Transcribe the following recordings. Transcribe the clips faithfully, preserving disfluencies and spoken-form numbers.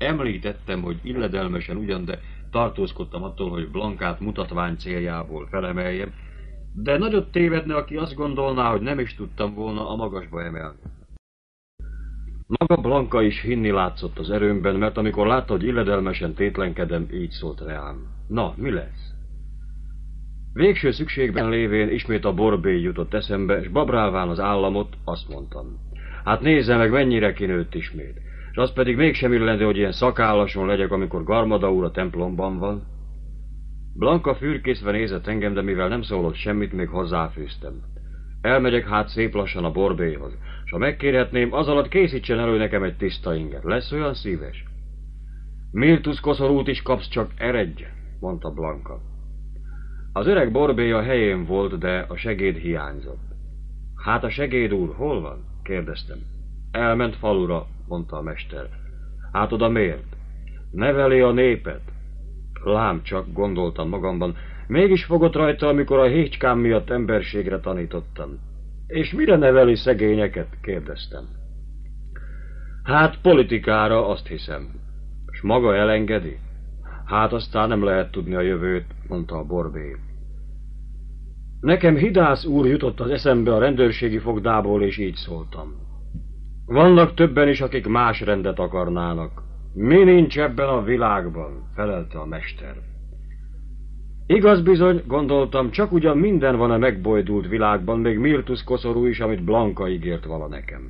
Említettem, hogy illedelmesen ugyan, de tartózkodtam attól, hogy Blankát mutatvány céljából felemeljem, de nagyot tévedne, aki azt gondolná, hogy nem is tudtam volna a magasba emelni. Maga Blanka is hinni látszott az erőmben, mert amikor látta, hogy illedelmesen tétlenkedem, így szólt rám. Na, mi lesz? Végső szükségben lévén ismét a borbély jutott eszembe, s babrálván az államot, azt mondtam. Hát nézze meg, mennyire kinőtt ismét. És az pedig mégsem illendő, hogy ilyen szakállason legyek, amikor Garmada úr a templomban van. Blanka fürkészve nézett engem, de mivel nem szólott semmit, még hozzáfűztem. Elmegyek hát szép lassan a borbélyhoz, s ha megkérhetném, az alatt készítsen elő nekem egy tiszta inget. Lesz olyan szíves? Mirtus koszorút is kapsz, csak eredj, mondta Blanka. Az öreg borbély a helyén volt, de a segéd hiányzott. Hát a segéd úr hol van? Kérdeztem. Elment falura, mondta a mester. Hát oda miért? Neveli a népet. Lám csak, gondoltam magamban, mégis fogott rajta, amikor a hécskám miatt emberségre tanítottam. És mire neveli szegényeket? Kérdeztem. Hát politikára, azt hiszem. És maga elengedi? Hát aztán nem lehet tudni a jövőt, mondta a borbély. Nekem Hidász úr jutott az eszembe a rendőrségi fogdából, és így szóltam. Vannak többen is, akik más rendet akarnának. Mi nincs ebben a világban, felelte a mester. Igaz bizony, gondoltam, csak ugyan minden van a megbojdult világban, még Mirtus koszorú is, amit Blanka ígért vala nekem.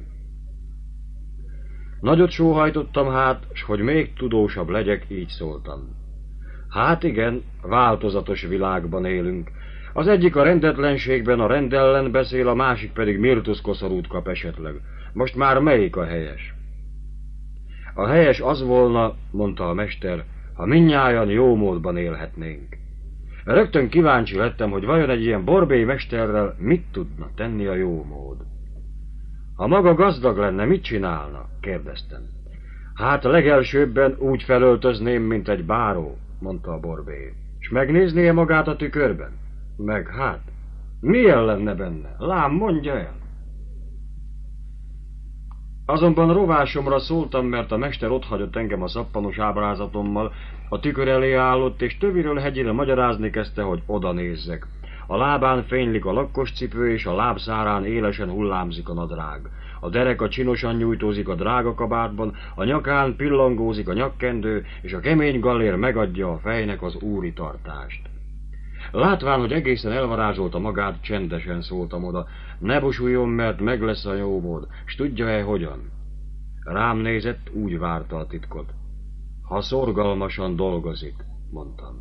Nagyot sóhajtottam hát, s hogy még tudósabb legyek, így szóltam. Hát igen, változatos világban élünk. Az egyik a rendetlenségben a rend ellen beszél, a másik pedig Mirtus koszorút kap esetleg. Most már melyik a helyes? A helyes az volna, mondta a mester, ha mindnyájan jó módban élhetnénk. Rögtön kíváncsi lettem, hogy vajon egy ilyen borbély mesterrel mit tudna tenni a jó mód. Ha maga gazdag lenne, mit csinálna? Kérdeztem. Hát legelsőbben úgy felöltözném, mint egy báró, mondta a borbély. És megnéznie magát a tükörben? Meg hát, milyen lenne benne? Lám, mondja el! Azonban rovásomra szóltam, mert a mester otthagyott engem a szappanos ábrázatommal, a tükör elé állott, és töviről hegyére magyarázni kezdte, hogy oda nézzek. A lábán fénylik a lakkos cipő, és a lábszárán élesen hullámzik a nadrág. A dereka csinosan nyújtózik a drága kabátban, a nyakán pillangózik a nyakkendő, és a kemény gallér megadja a fejnek az úri tartást. Látván, hogy egészen elvarázsolta magát, csendesen szóltam oda. Ne busuljon, mert meg lesz a jó mód, s tudja-e hogyan? Rám nézett, úgy várta a titkot. Ha szorgalmasan dolgozik, mondtam.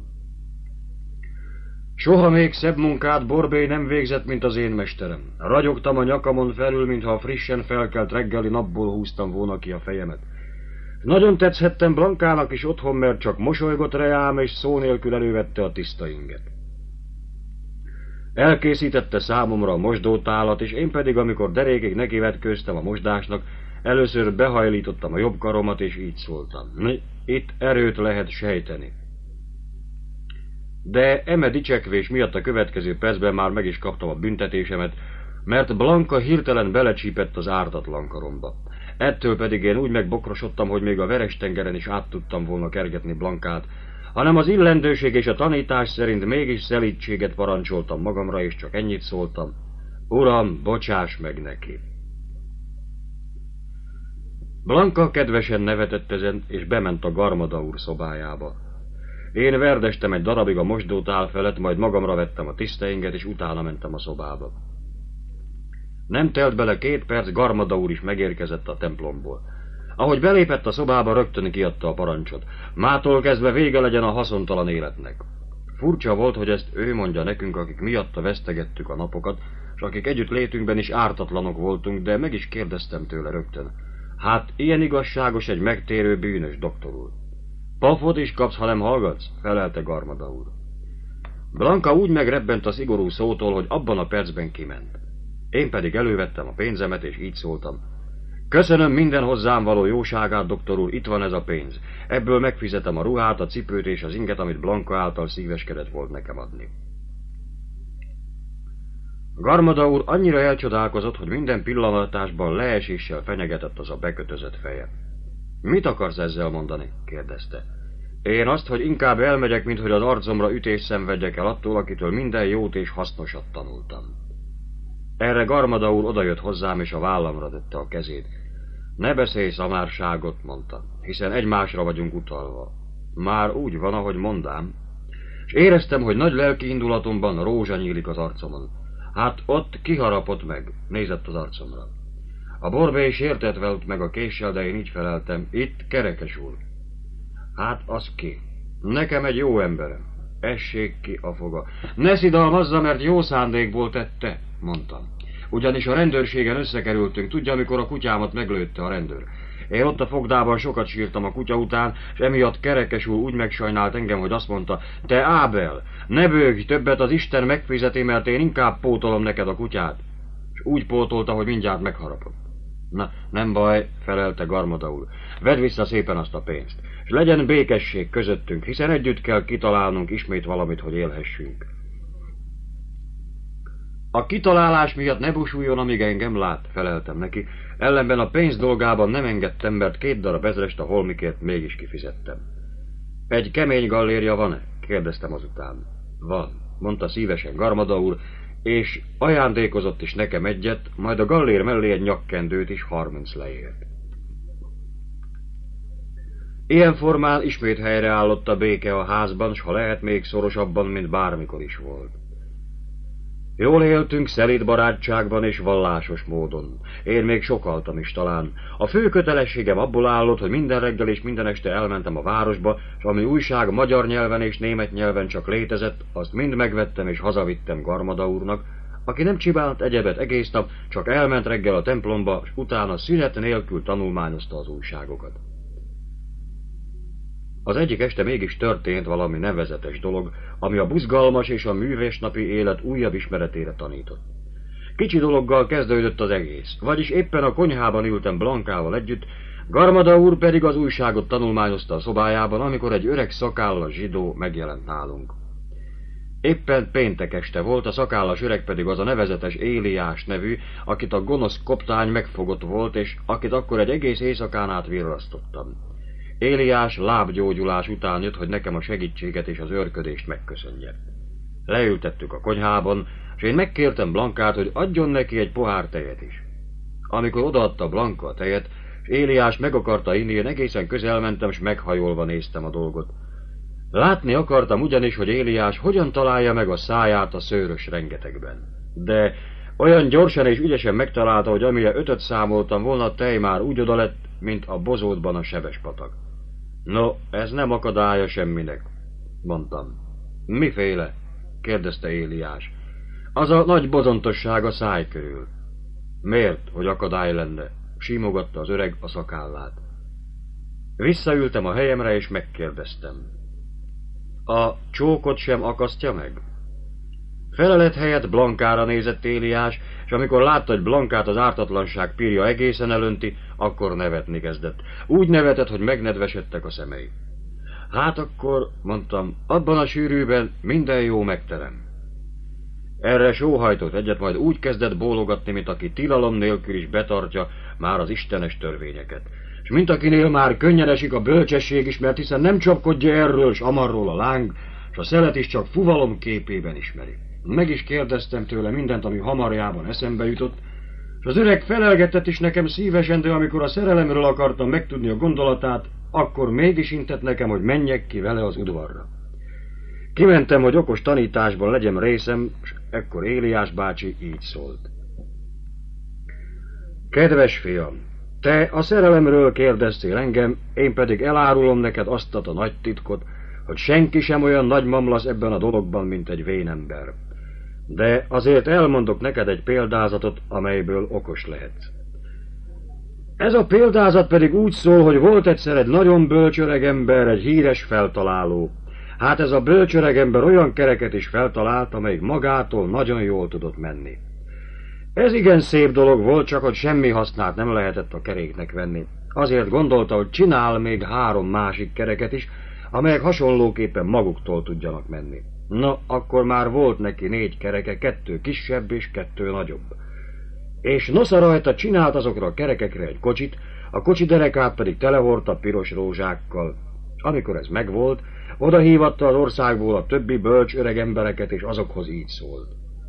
Soha még szebb munkát borbély nem végzett, mint az én mesterem. Ragyogtam a nyakamon felül, mintha a frissen felkelt reggeli napból húztam volna ki a fejemet. Nagyon tetszhettem Blankának is otthon, mert csak mosolygott reám, és szó nélkül elővette a tiszta inget. Elkészítette számomra a mosdótálat, és én pedig, amikor derékig nekivetkőztem a mosdásnak, először behajlítottam a jobb karomat, és így szóltam. Itt erőt lehet sejteni. De eme dicsekvés miatt a következő percben már meg is kaptam a büntetésemet, mert Blanka hirtelen belecsípett az ártatlan karomba. Ettől pedig én úgy megbokrosodtam, hogy még a Veres-tengeren is át tudtam volna kergetni Blankát, hanem az illendőség és a tanítás szerint mégis szelídséget parancsoltam magamra, és csak ennyit szóltam. Uram, bocsáss meg neki! Blanka kedvesen nevetett ezen, és bement a Garmada úr szobájába. Én verdestem egy darabig a mosdótál felett, majd magamra vettem a tiszta inget, és utána mentem a szobába. Nem telt bele két perc, Garmada úr is megérkezett a templomból. Ahogy belépett a szobába, rögtön kiadta a parancsot. Mától kezdve vége legyen a haszontalan életnek. Furcsa volt, hogy ezt ő mondja nekünk, akik miatta vesztegettük a napokat, és akik együtt létünkben is ártatlanok voltunk, de meg is kérdeztem tőle rögtön. Hát ilyen igazságos egy megtérő bűnös, doktor úr. Pafot is kapsz, ha nem hallgatsz? Felelte Garmada úr. Blanka úgy megrebbent a szigorú szótól, hogy abban a percben kiment. Én pedig elővettem a pénzemet, és így szóltam. Köszönöm minden hozzám való jóságát, doktor úr, itt van ez a pénz. Ebből megfizetem a ruhát, a cipőt és az inget, amit Blanka által szíveskedett volt nekem adni. Garmada úr annyira elcsodálkozott, hogy minden pillantásban leeséssel fenyegetett az a bekötözött feje. Mit akarsz ezzel mondani? Kérdezte. Én azt, hogy inkább elmegyek, mint hogy az arcomra ütést szenvedjek el attól, akitől minden jót és hasznosat tanultam. Erre Garmada úr odajött hozzám, és a vállamra tette a kezét. Ne beszélj szamárságot, mondta, hiszen egymásra vagyunk utalva. Már úgy van, ahogy mondám. És éreztem, hogy nagy lelki indulatomban rózsa nyílik az arcomon. Hát ott kiharapott meg, nézett az arcomra. A borbély sértett velt meg a késsel, de én így feleltem, itt Kerekes úr. Hát az ki? Nekem egy jó emberem. Essék ki a foga. Ne szidalmazza, mert jó szándékból tette, mondtam. Ugyanis a rendőrségen összekerültünk, tudja, amikor a kutyámat meglőtte a rendőr. Én ott a fogdában sokat sírtam a kutya után, és emiatt Kerekes úr úgy megsajnált engem, hogy azt mondta, te Ábel, ne bőgj többet, az Isten megfizeti, mert én inkább pótolom neked a kutyát. És úgy pótolta, hogy mindjárt megharapott. Na, nem baj, felelte Garmada úr. Vedd vissza szépen azt a pénzt, és legyen békesség közöttünk, hiszen együtt kell kitalálnunk ismét valamit, hogy élhessünk. A kitalálás miatt ne busuljon, amíg engem lát, feleltem neki, ellenben a pénz dolgában nem engedtem, mert két darab ezrest a holmikért mégis kifizettem. Egy kemény gallérja van-e? Kérdeztem azután. Van, mondta szívesen Garmada úr, és ajándékozott is nekem egyet, majd a gallér mellé egy nyakkendőt is harminc leért. Ilyen formán ismét helyreállott a béke a házban, s ha lehet még szorosabban, mint bármikor is volt. Jól éltünk szelíd barátságban és vallásos módon. Én még sokaltam is talán. A fő kötelességem abból állott, hogy minden reggel és minden este elmentem a városba, és ami újság magyar nyelven és német nyelven csak létezett, azt mind megvettem és hazavittem Garmada úrnak, aki nem csinált egyebet egész nap, csak elment reggel a templomba, és utána szünet nélkül tanulmányozta az újságokat. Az egyik este mégis történt valami nevezetes dolog, ami a buzgalmas és a művésnapi élet újabb ismeretére tanított. Kicsi dologgal kezdődött az egész, vagyis éppen a konyhában ültem Blankával együtt, Garmada úr pedig az újságot tanulmányozta a szobájában, amikor egy öreg szakállas zsidó megjelent nálunk. Éppen péntek este volt, a szakállas öreg pedig az a nevezetes Éliás nevű, akit a gonosz koptány megfogott volt, és akit akkor egy egész éjszakán át virrasztottam. Éliás lábgyógyulás után jött, hogy nekem a segítséget és az őrködést megköszönje. Leültettük a konyhában, és én megkértem Blankát, hogy adjon neki egy pohár tejet is. Amikor odaadta Blanka a tejet, és Éliás meg akarta inni, én egészen közel mentem, és meghajolva néztem a dolgot. Látni akartam ugyanis, hogy Éliás hogyan találja meg a száját a szőrös rengetegben. De olyan gyorsan és ügyesen megtalálta, hogy amire ötöt számoltam volna, a tej már úgy oda lett, mint a bozótban a sebes patak. No, ez nem akadálya semminek, mondtam. Miféle? Kérdezte Éliás. Az a nagy bozontosság a száj körül. Miért, hogy akadály lenne? Simogatta az öreg a szakállát. Visszaültem a helyemre és megkérdeztem. A csókot sem akasztja meg? Felelet helyett Blankára nézett Éliás, és amikor látta, hogy Blankát az ártatlanság pírja egészen elönti, akkor nevetni kezdett. Úgy nevetett, hogy megnedvesedtek a szemei. Hát akkor, mondtam, abban a sűrűben minden jó megterem. Erre sóhajtott egyet, majd úgy kezdett bólogatni, mint aki tilalom nélkül is betartja már az istenes törvényeket. És mint akinél már könnyen esik a bölcsesség is, mert hiszen nem csapkodja erről s amarról a láng, és a szelet is csak fuvalom képében ismeri. Meg is kérdeztem tőle mindent, ami hamarjában eszembe jutott, és az öreg felelgetett is nekem szívesen, de amikor a szerelemről akartam megtudni a gondolatát, akkor mégis intett nekem, hogy menjek ki vele az udvarra. Kimentem, hogy okos tanításban legyen részem, és ekkor Éliás bácsi így szólt. Kedves fiam, te a szerelemről kérdeztél engem, én pedig elárulom neked azt a nagy titkot, hogy senki sem olyan nagy mamlasz ebben a dologban, mint egy vénember. De azért elmondok neked egy példázatot, amelyből okos lehetsz. Ez a példázat pedig úgy szól, hogy volt egyszer egy nagyon bölcs öregember, egy híres feltaláló. Hát ez a bölcs öregember olyan kereket is feltalált, amelyik magától nagyon jól tudott menni. Ez igen szép dolog volt, csak hogy semmi hasznát nem lehetett a keréknek venni. Azért gondolta, hogy csinál még három másik kereket is, amelyek hasonlóképpen maguktól tudjanak menni. Na, akkor már volt neki négy kereke, kettő kisebb és kettő nagyobb. És nosza rajta csinált azokra a kerekekre egy kocsit, a kocsi derekát pedig telehordta piros rózsákkal. Amikor ez megvolt, odahívatta az országból a többi bölcs öreg embereket, és azokhoz így szólt.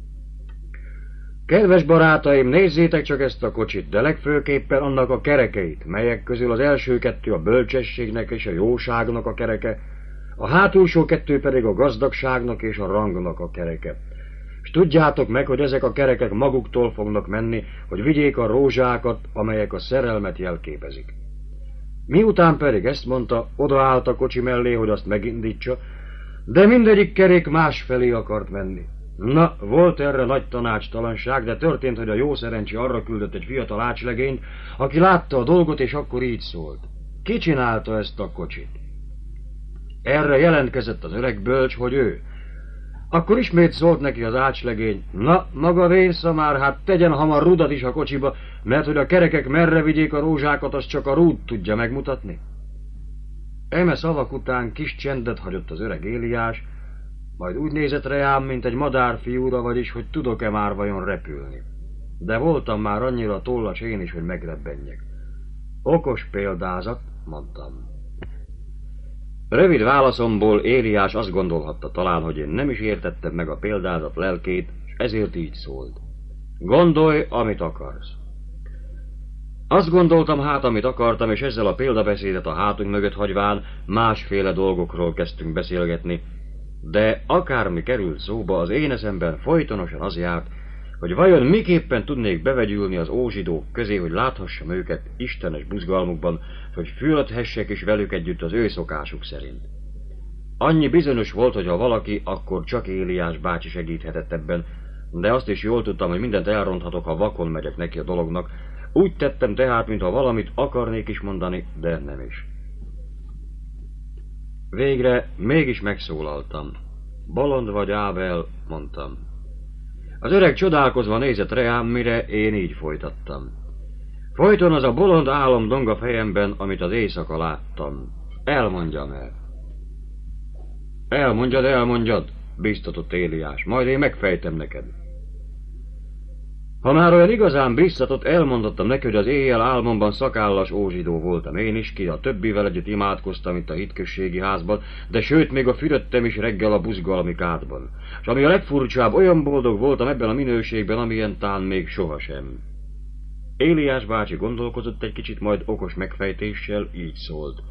Kedves barátaim, nézzétek csak ezt a kocsit, de legfőképpen annak a kerekeit, melyek közül az első kettő a bölcsességnek és a jóságnak a kereke, a hátulsó kettő pedig a gazdagságnak és a rangnak a kereke. És tudjátok meg, hogy ezek a kerekek maguktól fognak menni, hogy vigyék a rózsákat, amelyek a szerelmet jelképezik. Miután pedig ezt mondta, odaállt a kocsi mellé, hogy azt megindítsa, de mindegyik kerék másfelé akart menni. Na, volt erre nagy tanácstalanság, de történt, hogy a jó szerencsé arra küldött egy fiatal ácslegényt, aki látta a dolgot, és akkor így szólt. Ki csinálta ezt a kocsit? Erre jelentkezett az öreg bölcs, hogy ő. Akkor ismét szólt neki az ácslegény, na, maga vésza már, hát tegyen hamar rudat is a kocsiba, mert hogy a kerekek merre vigyék a rózsákat, azt csak a rúd tudja megmutatni. Eme szavak után kis csendet hagyott az öreg Éliás, majd úgy nézett rám, mint egy madárfiúra, vagyis, hogy tudok-e már vajon repülni. De voltam már annyira tollas én is, hogy megrebbenjek. Okos példázat, mondtam. Rövid válaszomból Éliás azt gondolhatta talán, hogy én nem is értettem meg a példázat lelkét, és ezért így szólt. Gondolj, amit akarsz. Azt gondoltam hát, amit akartam, és ezzel a példabeszédet a hátunk mögött hagyván másféle dolgokról kezdtünk beszélgetni, de akármi került szóba, az én eszemben folytonosan az járt, hogy vajon miképpen tudnék bevegyülni az ózsidók közé, hogy láthassam őket istenes buzgalmukban, hogy fülödhessek is velük együtt az ő szokásuk szerint. Annyi bizonyos volt, hogy ha valaki, akkor csak Éliás bácsi segíthetett ebben, de azt is jól tudtam, hogy mindent elronthatok, ha vakon megyek neki a dolognak. Úgy tettem tehát, mintha valamit akarnék is mondani, de nem is. Végre mégis megszólaltam. Bolond vagy, Ábel, mondtam. Az öreg csodálkozva nézett reám, mire én így folytattam. Folyton az a bolond álom dong a fejemben, amit az éjszaka láttam. Elmondjam el. Elmondjad, elmondjad, biztatott Éliás, majd én megfejtem neked. Ha már olyan igazán biztatott, elmondottam neki, hogy az éjjel álmomban szakállas ózsidó voltam én is, ki a többivel együtt imádkoztam itt a hitközségi házban, de sőt, még a fürödtem is reggel a buzgalmi kádban. És ami a legfurcsább, olyan boldog voltam ebben a minőségben, amilyen tán még sohasem. Éliás bácsi gondolkozott egy kicsit, majd okos megfejtéssel így szólt.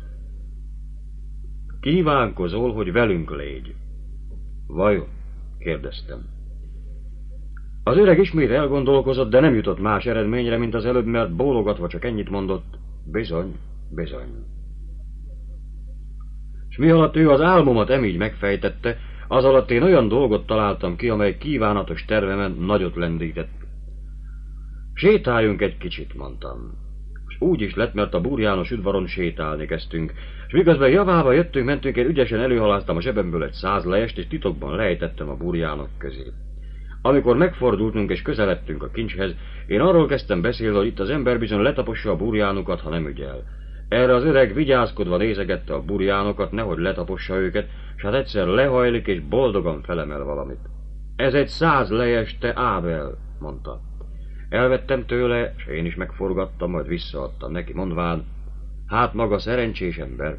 Kívánkozol, hogy velünk légy. Vajon? Kérdeztem. Az öreg ismét elgondolkozott, de nem jutott más eredményre, mint az előbb, mert bólogatva csak ennyit mondott. Bizony, bizony. És mi alatt ő az álmomat emígy megfejtette, az alatt én olyan dolgot találtam ki, amely kívánatos tervemen nagyot lendített. Sétáljunk egy kicsit, mondtam. És úgy is lett, mert a burjános udvaron sétálni kezdtünk, és miközben javába jöttünk, mentünk, én ügyesen előhaláztam a zsebemből egy száz lejest, és titokban lejtettem a burjánok közé. Amikor megfordultunk és közeledtünk a kincshez, én arról kezdtem beszélni, hogy itt az ember bizony letapossa a burjánokat, ha nem ügyel. Erre az öreg vigyázkodva nézegette a burjánokat, nehogy letapossa őket, s hát egyszer lehajlik és boldogan felemel valamit. Ez egy száz lejes, te Ábel, mondta. Elvettem tőle, s én is megforgattam, majd visszaadtam neki, mondván, hát maga szerencsés ember.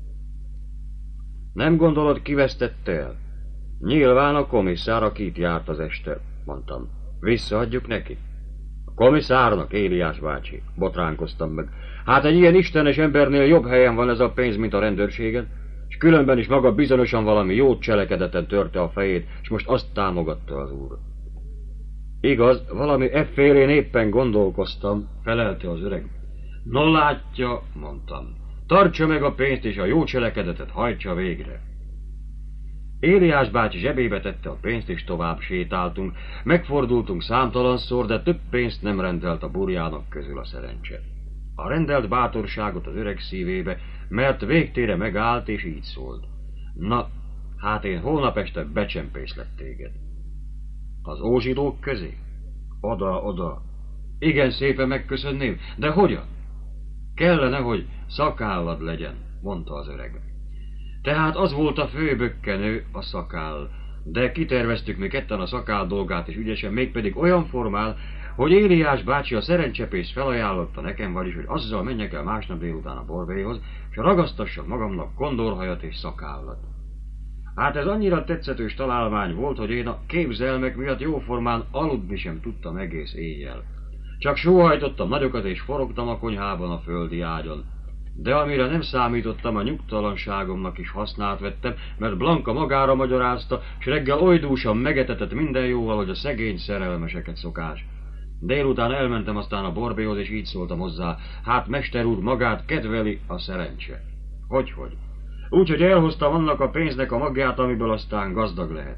Nem gondolod, kivesztette el? Nyilván a komisszár, aki itt járt az este, mondtam. Visszaadjuk neki. A komisszárnak, Éliás bácsi, botránkoztam meg. Hát egy ilyen istenes embernél jobb helyen van ez a pénz, mint a rendőrségen, és különben is maga bizonyosan valami jót cselekedeten törte a fejét, és most azt támogatta az úr. Igaz, valami effélén éppen gondolkoztam, felelte az öreg. No látja, mondtam, tartsa meg a pénzt, és a jó cselekedetet hajtsa végre. Éliás bácsi zsebébe tette a pénzt, és tovább sétáltunk. Megfordultunk számtalanszor, de több pénzt nem rendelt a burjának közül a szerencse. A rendelt bátorságot az öreg szívébe, mert végtére megállt, és így szólt. Na, hát én holnap este becsempészlek téged. Az ózsidók közé? Oda, oda. Igen, szépen megköszönném, de hogyan? Kellene, hogy szakállad legyen, mondta az öreg. Tehát az volt a fő bökkenő, a szakáll, de kiterveztük mi ketten a szakáll dolgát is ügyesen, mégpedig olyan formál, hogy Éliás bácsi a szerencsepész felajánlotta nekem, vagyis, hogy azzal menjek el másnap délután a borbélyhoz, és ragasztassak magamnak kondorhajat és szakállat. Hát ez annyira tetszetős találmány volt, hogy én a képzelmek miatt jóformán aludni sem tudtam egész éjjel. Csak sóhajtottam nagyokat és forogtam a konyhában a földi ágyon. De amire nem számítottam, a nyugtalanságomnak is hasznát vettem, mert Blanka magára magyarázta, s reggel ojdúsan megetetett minden jóval, hogy a szegény szerelmeseket szokás. Délután elmentem aztán a borbélyhoz, és így szóltam hozzá, hát mester úr, magát kedveli a szerencse. Hogyhogy? Úgyhogy elhoztam annak a pénznek a magját, amiből aztán gazdag lehet.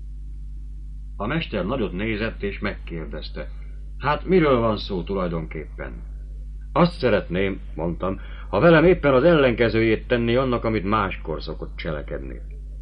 A mester nagyot nézett és megkérdezte, hát miről van szó tulajdonképpen? Azt szeretném, mondtam, ha velem éppen az ellenkezőjét tenni annak, amit máskor szokott cselekedni.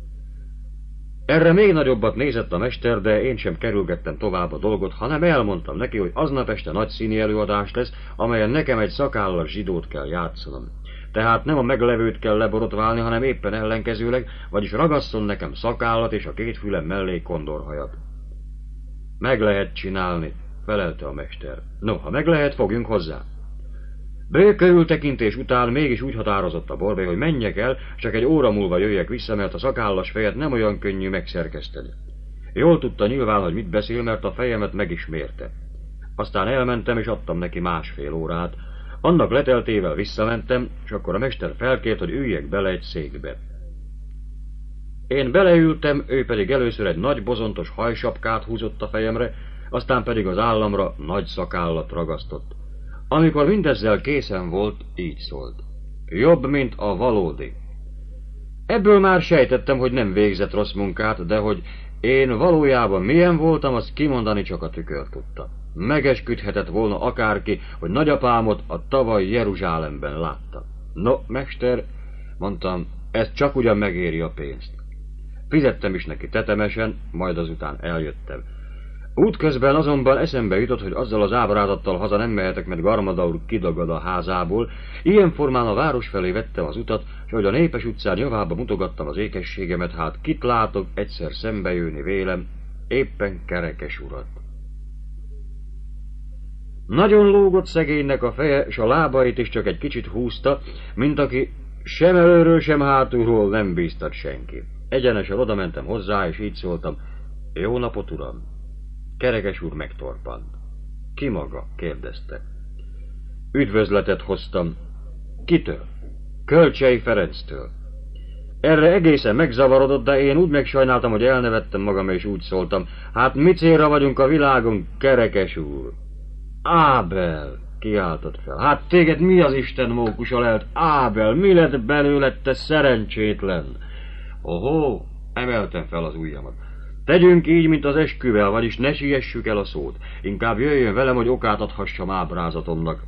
Erre még nagyobbat nézett a mester, de én sem kerülgettem tovább a dolgot, hanem elmondtam neki, hogy aznap este nagy színi előadás lesz, amelyen nekem egy szakállas zsidót kell játszanom. Tehát nem a meglevőt kell leborotválni, hanem éppen ellenkezőleg, vagyis ragasszon nekem szakállat és a két fülem mellé kondorhajat. Meg lehet csinálni, felelte a mester. No, ha meg lehet, fogjunk hozzá. Bő körültekintés után mégis úgy határozott a borbély, hogy menjek el, csak egy óra múlva jöjjek vissza, mert a szakállas fejet nem olyan könnyű megszerkeszteni. Jól tudta nyilván, hogy mit beszél, mert a fejemet meg is mérte. Aztán elmentem, és adtam neki másfél órát. Annak leteltével visszamentem, és akkor a mester felkért, hogy üljek bele egy székbe. Én beleültem, ő pedig először egy nagy bozontos hajsapkát húzott a fejemre, aztán pedig az államra nagy szakállat ragasztott. Amikor mindezzel készen volt, így szólt. Jobb, mint a valódi. Ebből már sejtettem, hogy nem végzett rossz munkát, de hogy én valójában milyen voltam, azt kimondani csak a tükör tudta. Megesküdhetett volna akárki, hogy nagyapámot a tavaly Jeruzsálemben látta. No, mester, mondtam, ez csak ugyan megéri a pénzt. Fizettem is neki tetemesen, majd azután eljöttem. Útközben azonban eszembe jutott, hogy azzal az ábrázattal haza nem mehetek, mert Garmada úr kidagad a házából. Ilyen formán a város felé vettem az utat, és hogy a népes utcán javába mutogattam az ékességemet, hát kit látok egyszer szembejönni vélem, éppen Kerekes urat. Nagyon lógott szegénynek a feje, és a lábait is csak egy kicsit húzta, mint aki sem előről, sem hátulról nem bíztat senki. Egyenesen oda mentem hozzá, és így szóltam, jó napot, uram! Kerekes úr megtorpant. Ki maga? Kérdezte. Üdvözletet hoztam. Kitől? Kölcsey Ferenctől. Erre egészen megzavarodott, de én úgy megsajnáltam, hogy elnevettem magam, és úgy szóltam. Hát mi célra vagyunk a világon, Kerekes úr? Ábel, kiáltott fel. Hát téged mi az Isten mókusa lehet? Ábel, mi lett belőled, te szerencsétlen? Ohó, emeltem fel az ujjamat. Tegyünk így, mint az esküvel, vagyis ne siessük el a szót. Inkább jöjjön velem, hogy okát adhassam ábrázatomnak.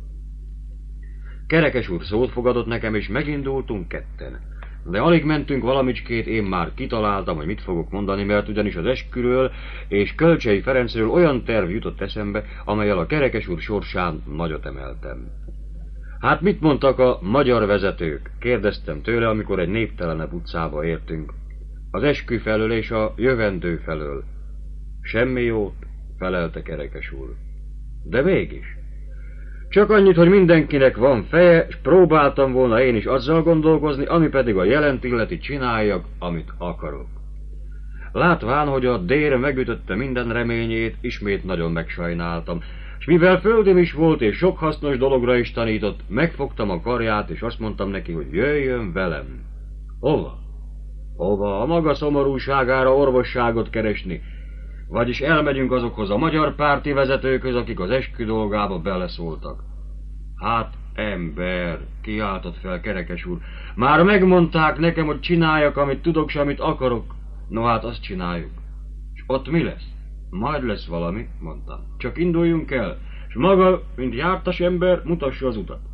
Kerekes úr szót fogadott nekem, és megindultunk ketten. De alig mentünk valamicskét, én már kitaláltam, hogy mit fogok mondani, mert ugyanis az esküről és Kölcsey Ferencről olyan terv jutott eszembe, amellyel a Kerekes úr sorsán nagyot emeltem. Hát mit mondtak a magyar vezetők? Kérdeztem tőle, amikor egy néptelenebb utcába értünk. Az eskü felől és a jövendő felől. Semmi jót, felelte Kerekes úr. De mégis. Csak annyit, hogy mindenkinek van feje, s próbáltam volna én is azzal gondolkozni, ami pedig a jelent illeti, csináljak, amit akarok. Látván, hogy a dér megütötte minden reményét, ismét nagyon megsajnáltam, s mivel földim is volt és sok hasznos dologra is tanított, megfogtam a karját, és azt mondtam neki, hogy jöjjön velem. Hova? Hova? A maga szomorúságára orvosságot keresni. Vagyis elmegyünk azokhoz a magyar párti vezetőkhöz, akik az eskü dolgába beleszóltak. Hát, ember, kiáltott fel Kerekes úr, már megmondták nekem, hogy csináljak, amit tudok, s amit akarok. No hát, azt csináljuk. És ott mi lesz? Majd lesz valami, mondtam. Csak induljunk el, és maga, mint jártas ember, mutassa az utat.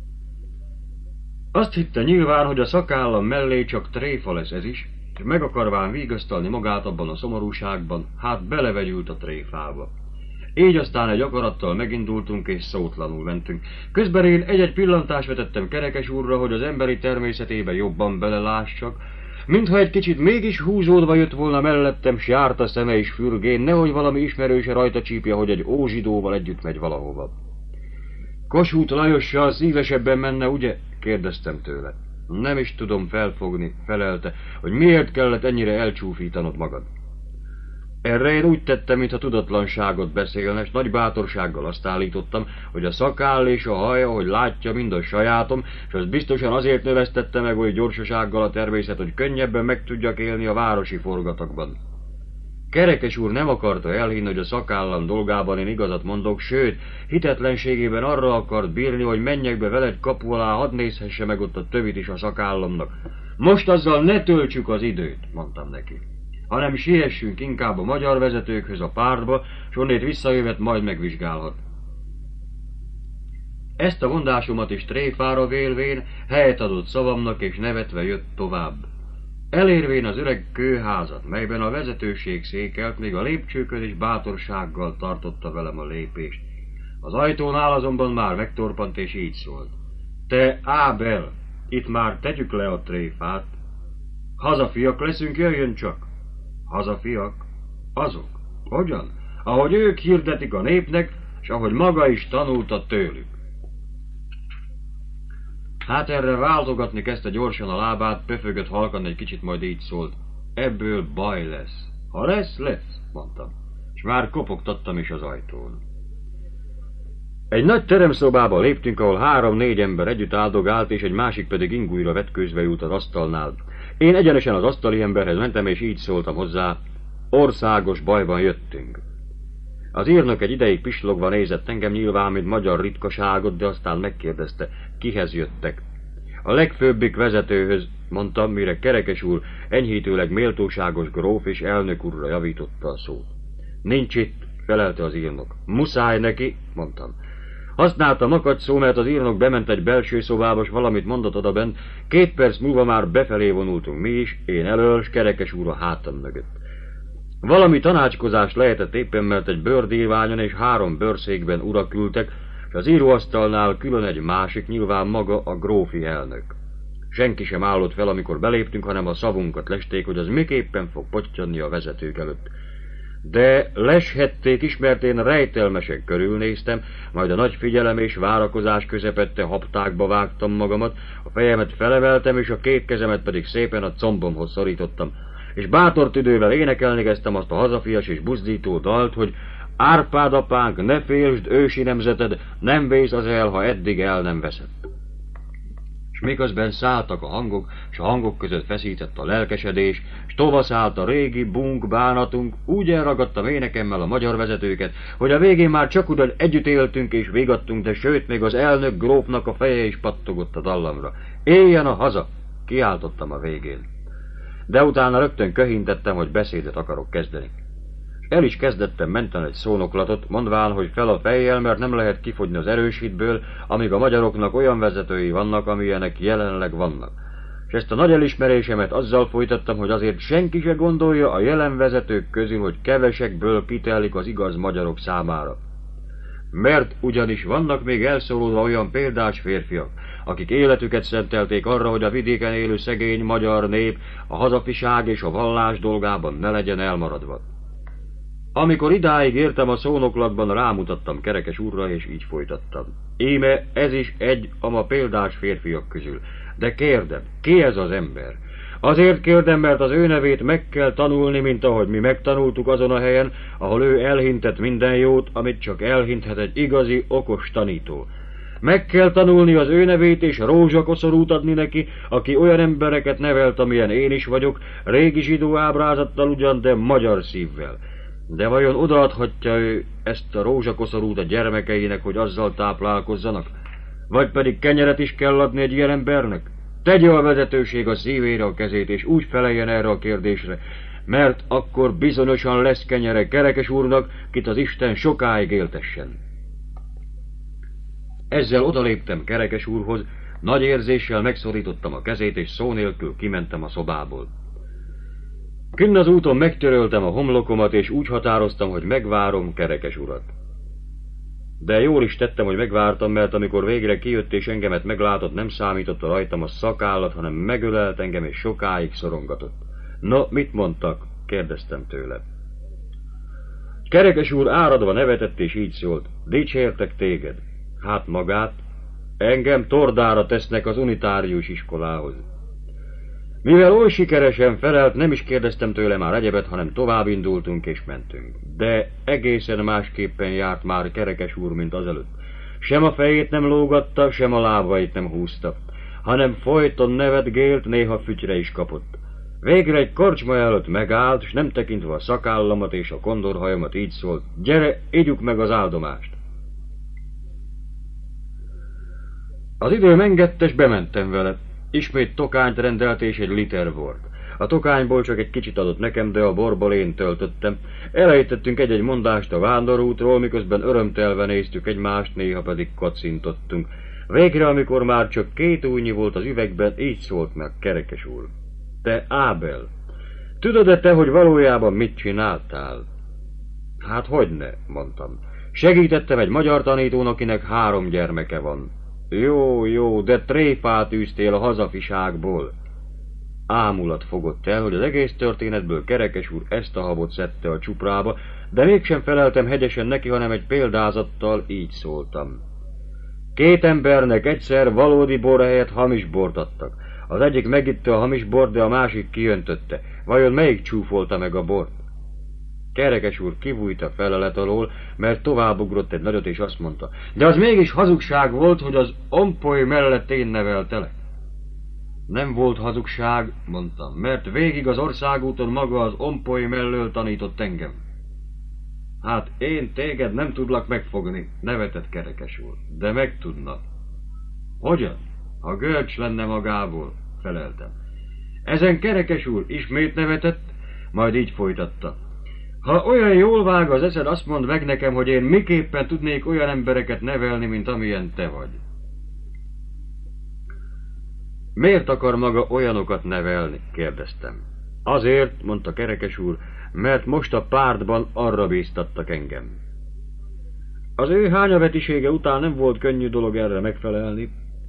Azt hitte nyilván, hogy a szakállam mellé csak tréfa lesz ez is, és meg akarván vigasztalni magát abban a szomorúságban, hát belevegyült a tréfába. Így aztán egy akarattal megindultunk, és szótlanul mentünk. Közben én egy-egy pillantást vetettem Kerekes úrra, hogy az emberi természetébe jobban belelássak, mintha egy kicsit mégis húzódva jött volna mellettem, s járt a szeme is fürgén, nehogy valami ismerőse rajta csípja, hogy egy ózsidóval együtt megy valahova. Kossuth Lajossal szívesebben menne, ugye? Kérdeztem tőle. Nem is tudom felfogni, felelte, hogy miért kellett ennyire elcsúfítanod magad. Erre én úgy tettem, mintha tudatlanságot beszélne, s nagy bátorsággal azt állítottam, hogy a szakáll és a haja, hogy látja, mind a sajátom, és az biztosan azért növesztette meg oly gyorsasággal a természet, hogy könnyebben meg tudjak élni a városi forgatagban. Kerekes úr nem akarta elhinni, hogy a szakállam dolgában én igazat mondok, sőt, hitetlenségében arra akart bírni, hogy menjek be veled kapu alá, hadd nézhesse meg ott a tövit is a szakállamnak. Most azzal ne töltsük az időt, mondtam neki, hanem siessünk inkább a magyar vezetőkhöz a pártba, s onnét visszajövet majd megvizsgálhat. Ezt a mondásomat is tréfára vélvén helyet adott szavamnak, és nevetve jött tovább. Elérvén az öreg kőházat, melyben a vezetőség székelt, még a lépcsőkön is bátorsággal tartotta velem a lépést. Az ajtónál azonban már megtorpant, és így szólt. Te, Ábel, itt már tegyük le a tréfát. Hazafiak leszünk, jöjjön csak. Hazafiak? Azok? Hogyan? Ahogy ők hirdetik a népnek, s ahogy maga is tanulta tőlük. Hát erre váltogatni kezdte gyorsan a lábát, pöfögött halkan egy kicsit, majd így szólt. Ebből baj lesz. Ha lesz, lesz, mondtam, és már kopogtattam is az ajtón. Egy nagy teremszobába léptünk, ahol három-négy ember együtt áldogált, és egy másik pedig ingújra vetkőzve jut az asztalnál. Én egyenesen az asztali emberhez mentem, és így szóltam hozzá. Országos bajban jöttünk. Az írnok egy ideig pislogva nézett engem, nyilván, mint magyar ritkaságot, de aztán megkérdezte, kihez jöttek. A legfőbbik vezetőhöz, mondtam, mire Kerekes úr enyhítőleg méltóságos gróf és elnök úrra javította a szót. Nincs itt, felelte az írnok. Muszáj neki, mondtam. Használta makacs szó, mert az írnok bement egy belső szobába, s valamit mondott odabenn. Két perc múlva már befelé vonultunk mi is, én elől, s Kerekes úr a hátam mögött. Valami tanácskozás lehetett éppen, mert egy bőrdíványon és három bőrszékben urak ültek, és az íróasztalnál külön egy másik, nyilván maga a grófi elnök. Senki sem állott fel, amikor beléptünk, hanem a szavunkat lesték, hogy az miképpen fog pottyanni a vezetők előtt. De leshették is, mert én rejtelmesen körülnéztem, majd a nagy figyelem és várakozás közepette haptákba vágtam magamat, a fejemet felemeltem, és a két kezemet pedig szépen a combomhoz szorítottam. És bátor tüdővel énekelni kezdtem azt a hazafias és buzdító dalt, hogy Árpád apánk, ne félsd ősi nemzeted, nem vész az el, ha eddig el nem veszed. És miközben szálltak a hangok, s a hangok között feszített a lelkesedés, s tovaszállt a régi bunk bánatunk, úgy elragadtam énekemmel a magyar vezetőket, hogy a végén már csak ugyan együtt éltünk és végadtunk, de sőt, még az elnök grófnak a feje is pattogott a dallamra. Éljen a haza! Kiáltottam a végén. De utána rögtön köhintettem, hogy beszédet akarok kezdeni. El is kezdettem menten egy szónoklatot, mondván, hogy fel a fejjel, mert nem lehet kifogyni az erős hitből, amíg a magyaroknak olyan vezetői vannak, amilyenek jelenleg vannak. És ezt a nagy elismerésemet azzal folytattam, hogy azért senki se gondolja a jelen vezetők közül, hogy kevesekből kitelik az igaz magyarok számára. Mert ugyanis vannak még elszólódva olyan példás férfiak, akik életüket szentelték arra, hogy a vidéken élő szegény magyar nép a hazafiság és a vallás dolgában ne legyen elmaradva. Amikor idáig értem a szónoklatban, rámutattam Kerekes úrra, és így folytattam. Íme ez is egy ama példás férfiak közül. De kérdem, ki ez az ember? Azért kérdem, mert az ő nevét meg kell tanulni, mint ahogy mi megtanultuk azon a helyen, ahol ő elhintett minden jót, amit csak elhinthet egy igazi, okos tanító. Meg kell tanulni az ő nevét, és rózsakoszorút adni neki, aki olyan embereket nevelt, amilyen én is vagyok, régi zsidó ábrázattal ugyan, de magyar szívvel. De vajon odaadhatja ő ezt a rózsakoszorút a gyermekeinek, hogy azzal táplálkozzanak? Vagy pedig kenyeret is kell adni egy ilyen embernek? Tegye a vezetőség a szívére a kezét, és úgy feleljen erre a kérdésre, mert akkor bizonyosan lesz kenyere Kerekes úrnak, kit az Isten sokáig éltessen. Ezzel odaléptem Kerekes úrhoz, nagy érzéssel megszorítottam a kezét, és szó nélkül kimentem a szobából. Kinn az úton megtöröltem a homlokomat, és úgy határoztam, hogy megvárom Kerekes urat. De jól is tettem, hogy megvártam, mert amikor végre kijött és engemet meglátott, nem számította rajtam a szakállat, hanem megölelt engem és sokáig szorongatott. No, mit mondtak? Kérdeztem tőle. Kerekes úr áradva nevetett és így szólt. Dicsértek téged. Hát magát? Engem tordára tesznek az unitárius iskolához. Mivel oly sikeresen felelt, nem is kérdeztem tőle már egyebet, hanem tovább indultunk és mentünk. De egészen másképpen járt már Kerekes úr, mint azelőtt. Sem a fejét nem lógatta, sem a lábait nem húzta, hanem folyton nevetgélt, néha fütyre is kapott. Végre egy korcsma előtt megállt, s nem tekintve a szakállamat és a kondorhajamat így szólt. Gyere, igyuk meg az áldomást! Az idő engedte, s bementem vele. Ismét tokányt rendelt és egy liter bort. A tokányból csak egy kicsit adott nekem, de a borból én töltöttem. Elejtettünk egy-egy mondást a vándorútról, miközben örömtelve néztük egymást, néha pedig kacintottunk. Végre, amikor már csak két újnyi volt az üvegben, így szólt meg Kerekes úr. Te, Ábel, tudod-e te, hogy valójában mit csináltál? Hát hogyne, mondtam. Segítettem egy magyar tanítónak, akinek három gyermeke van. Jó, jó, de tréfát űztél a hazafiságból. Ámulat fogott el, hogy az egész történetből Kerekes úr ezt a habot szedte a csuprába, de mégsem feleltem hegyesen neki, hanem egy példázattal így szóltam. Két embernek egyszer valódi bor helyett hamis bort adtak. Az egyik megitta a hamis bort, de a másik kijöntötte. Vajon melyik csúfolta meg a bort? Kerekes úr kivújt a felelet alól, mert továbbugrott egy nagyot, és azt mondta. De az mégis hazugság volt, hogy az ompoly mellett én neveltelek. Nem volt hazugság, mondtam, mert végig az országúton maga az ompoly mellől tanított engem. Hát én téged nem tudlak megfogni, nevetett Kerekes úr, de megtudnak. Hogyan? Ha görcs lenne magából, feleltem. Ezen Kerekes úr ismét nevetett, majd így folytatta. Ha olyan jól vág az eszed, azt mondd meg nekem, hogy én miképpen tudnék olyan embereket nevelni, mint amilyen te vagy. Miért akar maga olyanokat nevelni? Kérdeztem. Azért, mondta Kerekes úr, mert most a pártban arra bíztattak engem. Az ő hányavetisége után nem volt könnyű dolog erre megfelelni,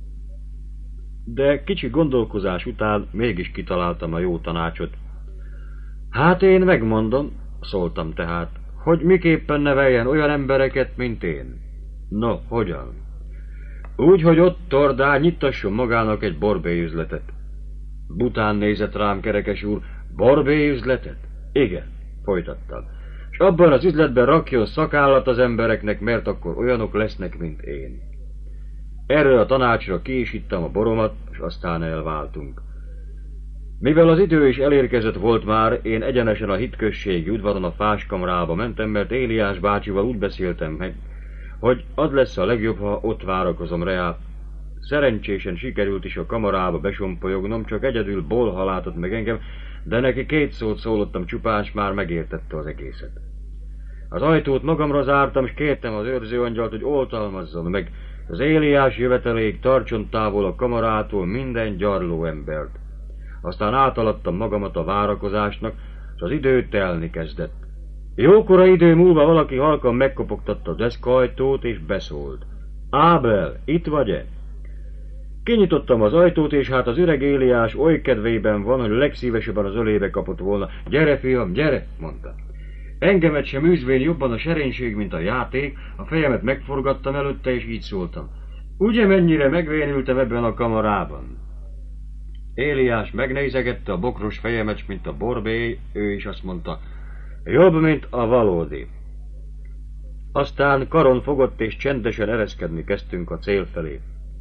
de kicsi gondolkozás után mégis kitaláltam a jó tanácsot. Hát én megmondom, szóltam tehát, hogy miképpen neveljen olyan embereket, mint én. No, hogyan? Úgy, hogy ott Tordán nyitasson magának egy borbélyüzletet. Bután nézett rám Kerekes úr, borbélyüzletet? Igen, folytattam. És abban az üzletben rakjon szakállat az embereknek, mert akkor olyanok lesznek, mint én. Erről a tanácsra ki is ittam a boromat, és aztán elváltunk. Mivel az idő is elérkezett volt már, én egyenesen a hitközségi udvaron a fáskamrába mentem, mert Éliás bácsival úgy beszéltem meg, hogy az lesz a legjobb, ha ott várakozom rá. Szerencsésen sikerült is a kamarába besompolyognom, csak egyedül bolha látott meg engem, de neki két szót szólottam csupán, s már megértette az egészet. Az ajtót magamra zártam, és kértem az őrzőangyalt, hogy oltalmazzon meg, az Éliás jöveteléig tartson távol a kamarától minden gyarló embert. Aztán átaladtam magamat a várakozásnak, és az idő telni kezdett. Jókora idő múlva valaki halkan megkopogtatta a deszkajtót, és beszólt. Ábel, itt vagy-e? Kinyitottam az ajtót, és hát az öreg Éliás oly kedvében van, hogy legszívesebben az ölébe kapott volna. Gyere, fiam, gyere, mondta. Engemet sem űzvén jobban a serénység, mint a játék, a fejemet megforgattam előtte, és így szóltam. Ugye mennyire megvénültem ebben a kamarában? Éliás megnézegette a bokros fejemet, mint a borbély, ő is azt mondta, jobb, mint a valódi. Aztán karon fogott, és csendesen ereszkedni kezdtünk a cél felé.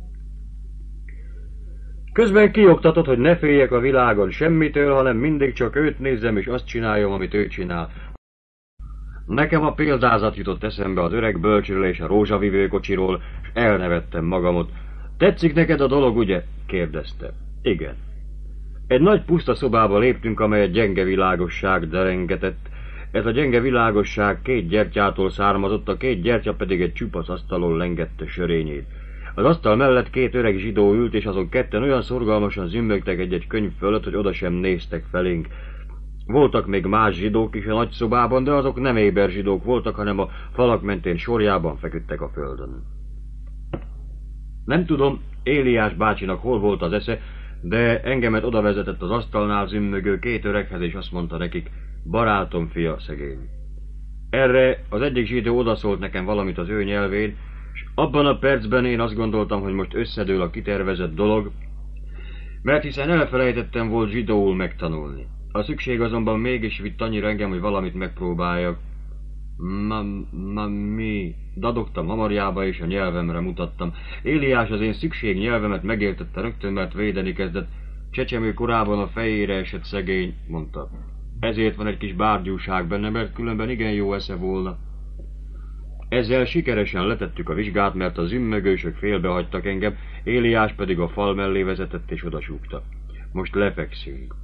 Közben kioktatott, hogy ne féljek a világon semmitől, hanem mindig csak őt nézzem, és azt csináljam, amit ő csinál. Nekem a példázat jutott eszembe az öreg bölcsről és a rózsavivő kocsiról, és elnevettem magamot. Tetszik neked a dolog, ugye? Kérdezte. Igen. Egy nagy puszta szobába léptünk, amelyet gyenge világosság derengetett. Ez a gyenge világosság két gyertyától származott, a két gyertya pedig egy csupasz asztalon lengette sörényét. Az asztal mellett két öreg zsidó ült, és azon ketten olyan szorgalmasan zümmögtek egy-egy könyv fölött, hogy oda sem néztek felénk. Voltak még más zsidók is a nagy szobában, de azok nem éber zsidók voltak, hanem a falak mentén sorjában feküdtek a földön. Nem tudom, Éliás bácsinak hol volt az esze, de engemet oda vezetett az asztalnál zümmögő két öreghez, és azt mondta nekik, barátom fia szegény. Erre az egyik zsidó odaszólt nekem valamit az ő nyelvén, és abban a percben én azt gondoltam, hogy most összedől a kitervezett dolog, mert hiszen elfelejtettem volt zsidóul megtanulni. A szükség azonban mégis vitt annyira engem, hogy valamit megpróbáljak. Ma, ma mi? Dadogtam hamarjába, és a nyelvemre mutattam. Éliás az én szükség nyelvemet megértette rögtön, mert védeni kezdett. Csecsemő korában a fejére esett szegény, mondta. Ezért van egy kis bárgyúság benne, mert különben igen jó esze volna. Ezzel sikeresen letettük a vizsgát, mert a zümmögősök félbehagytak engem, Éliás pedig a fal mellé vezetett és odasúgta. Most lefekszünk.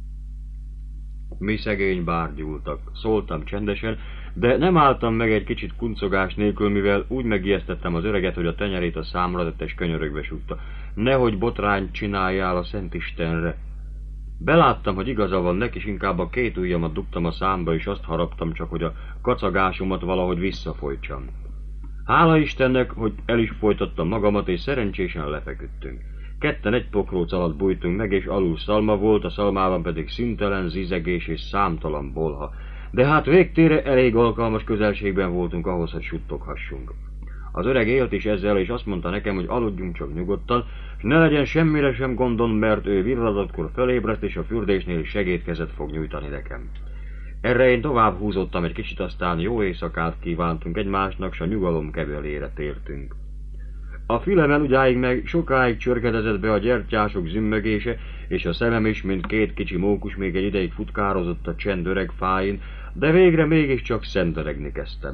Mi szegény bárgyultak, szóltam csendesen, de nem álltam meg egy kicsit kuncogás nélkül, mivel úgy megijesztettem az öreget, hogy a tenyerét a számra tett és könyörögve súgta. Nehogy botrányt csináljál a Szent Istenre. Beláttam, hogy igaza van neki, és inkább a két ujjamat dugtam a számba, és azt haraptam csak, hogy a kacagásomat valahogy visszafolytsam. Hála Istennek, hogy el is folytattam magamat, és szerencsésen lefeküdtünk. Ketten egy pokróc alatt bújtunk meg, és alul szalma volt, a szalmában pedig szüntelen zizegés és számtalan bolha. De hát végtére elég alkalmas közelségben voltunk ahhoz, hogy suttoghassunk. Az öreg élt is ezzel, és azt mondta nekem, hogy aludjunk csak nyugodtan, és ne legyen semmire sem gondon, mert ő virradatkor felébredt, és a fürdésnél is segédkezet fog nyújtani nekem. Erre én tovább húzottam egy kicsit, aztán jó éjszakát kívántunk egymásnak, s a nyugalom kevelére tértünk. A fülemen ugyáig meg sokáig csörgedezett be a gyertyások zümmögése, és a szemem is, mint két kicsi mókus, még egy ideig futkározott a csend öreg fáin, de végre mégiscsak szendelegni kezdtem.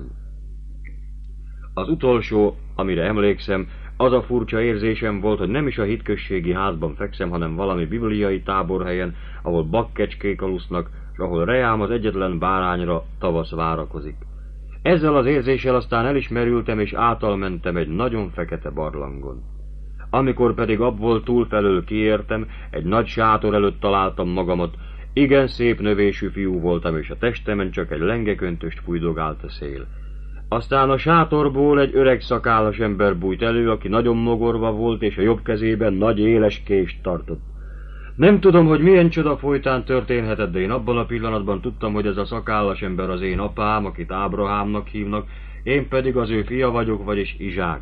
Az utolsó, amire emlékszem, az a furcsa érzésem volt, hogy nem is a hitközségi házban fekszem, hanem valami bibliai táborhelyen, ahol bakkecskék alusznak, és ahol Reám az egyetlen bárányra tavasz várakozik. Ezzel az érzéssel aztán elismerültem, és átalmentem egy nagyon fekete barlangon. Amikor pedig abból túlfelől kiértem, egy nagy sátor előtt találtam magamat, igen szép növésű fiú voltam, és a testemen csak egy lengeköntöst fújdogált a szél. Aztán a sátorból egy öreg szakállas ember bújt elő, aki nagyon mogorva volt, és a jobb kezében nagy éles kést tartott. Nem tudom, hogy milyen csoda folytán történhetett, de én abban a pillanatban tudtam, hogy ez a szakállas ember az én apám, akit Ábrahámnak hívnak, én pedig az ő fia vagyok, vagyis Izsák.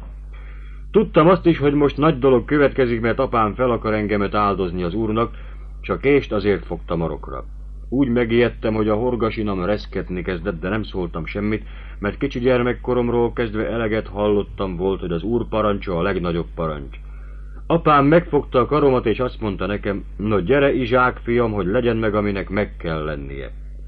Tudtam azt is, hogy most nagy dolog következik, mert apám fel akar engemet áldozni az Úrnak, s a kést azért fogta marokra. Úgy megijedtem, hogy a horgasinam reszketni kezdett, de nem szóltam semmit, mert kicsi gyermekkoromról kezdve eleget hallottam volt, hogy az Úr parancsa a legnagyobb parancs. Apám megfogta a karomat, és azt mondta nekem, no gyere Izsák fiam, hogy legyen meg, aminek meg kell lennie.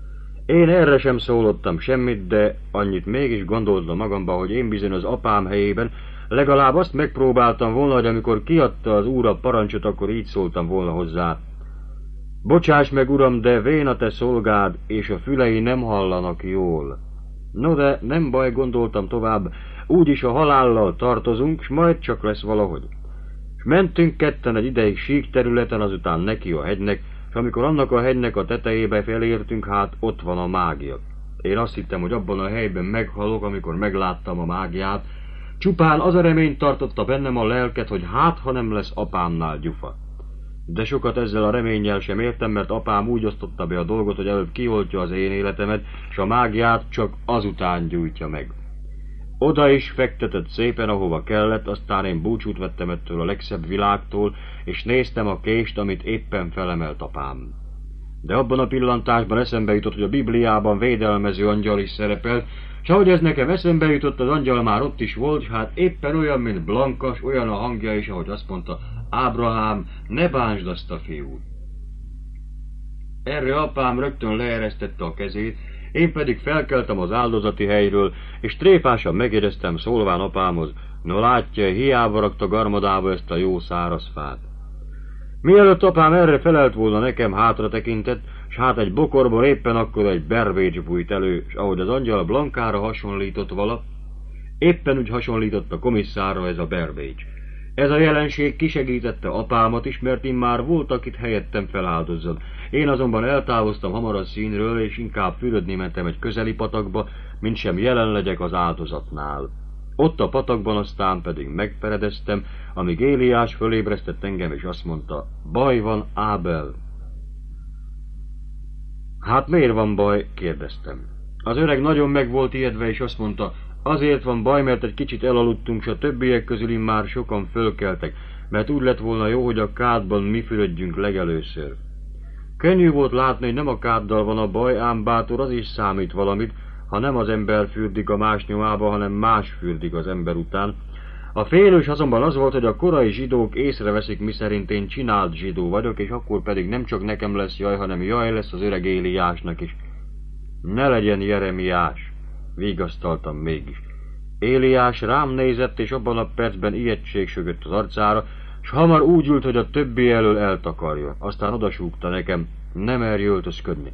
Én erre sem szólottam semmit, de annyit mégis gondoltam magamba, hogy én bizony az apám helyében legalább azt megpróbáltam volna, hogy amikor kiadta az Úr a parancsot, akkor így szóltam volna hozzá. Bocsáss meg, uram, de vén a te szolgád, és a fülei nem hallanak jól. No de nem baj, gondoltam tovább, úgyis a halállal tartozunk, s majd csak lesz valahogy. S mentünk ketten egy ideig sík területen, azután neki a hegynek, és amikor annak a hegynek a tetejébe felértünk, hát ott van a mágia. Én azt hittem, hogy abban a helyben meghalok, amikor megláttam a mágiát, csupán az a remény tartotta bennem a lelket, hogy hát, ha nem lesz apámnál gyufa. De sokat ezzel a reménnyel sem értem, mert apám úgy osztotta be a dolgot, hogy előbb kioltja az én életemet, s a mágiát csak azután gyújtja meg. Oda is fektetett szépen, ahova kellett, aztán én búcsút vettem ettől a legszebb világtól, és néztem a kést, amit éppen felemelt apám. De abban a pillantásban eszembe jutott, hogy a Bibliában védelmező angyal is szerepelt, s ahogy ez nekem eszembe jutott, az angyal már ott is volt, s hát éppen olyan, mint Blankas, olyan a hangja is, ahogy azt mondta, Ábrahám, ne bántsd azt a fiút. Erre apám rögtön leeresztette a kezét, én pedig felkeltem az áldozati helyről, és tréfásan megjegyeztem szólván apámhoz, no látja, hiába rakta garmadába ezt a jó száraz fát. Mielőtt apám erre felelt volna nekem, hátra tekintett, s hát egy bokorból éppen akkor egy berbécs bújt elő, s ahogy az angyal Blankára hasonlított vala, éppen úgy hasonlított a komisszárra ez a berbécs. Ez a jelenség kisegítette apámat is, mert immár volt, akit helyettem feláldozzon. Én azonban eltávoztam hamar a színről, és inkább fürödni mentem egy közeli patakba, mint sem jelen legyek az áldozatnál. Ott a patakban aztán pedig megferedeztem, amíg Éliás fölébresztett engem, és azt mondta, baj van, Ábel. Hát miért van baj? Kérdeztem. Az öreg nagyon meg volt ijedve, és azt mondta, azért van baj, mert egy kicsit elaludtunk, s a többiek közül immár sokan fölkeltek, mert úgy lett volna jó, hogy a kádban mi fürödjünk legelőször. Könnyű volt látni, hogy nem a káddal van a baj, ám bátor az is számít valamit, ha nem az ember fürdik a más nyomába, hanem más fürdik az ember után. A félős azonban az volt, hogy a korai zsidók észreveszik, miszerint én csinált zsidó vagyok, és akkor pedig nem csak nekem lesz jaj, hanem jaj lesz az öreg Éliásnak is. Ne legyen Jeremiás, vigasztaltam mégis. Éliás rám nézett, és abban a percben ijegység sögött az arcára, s hamar úgy ült, hogy a többi elől eltakarja. Aztán odasúgta nekem, ne merj öltözködni.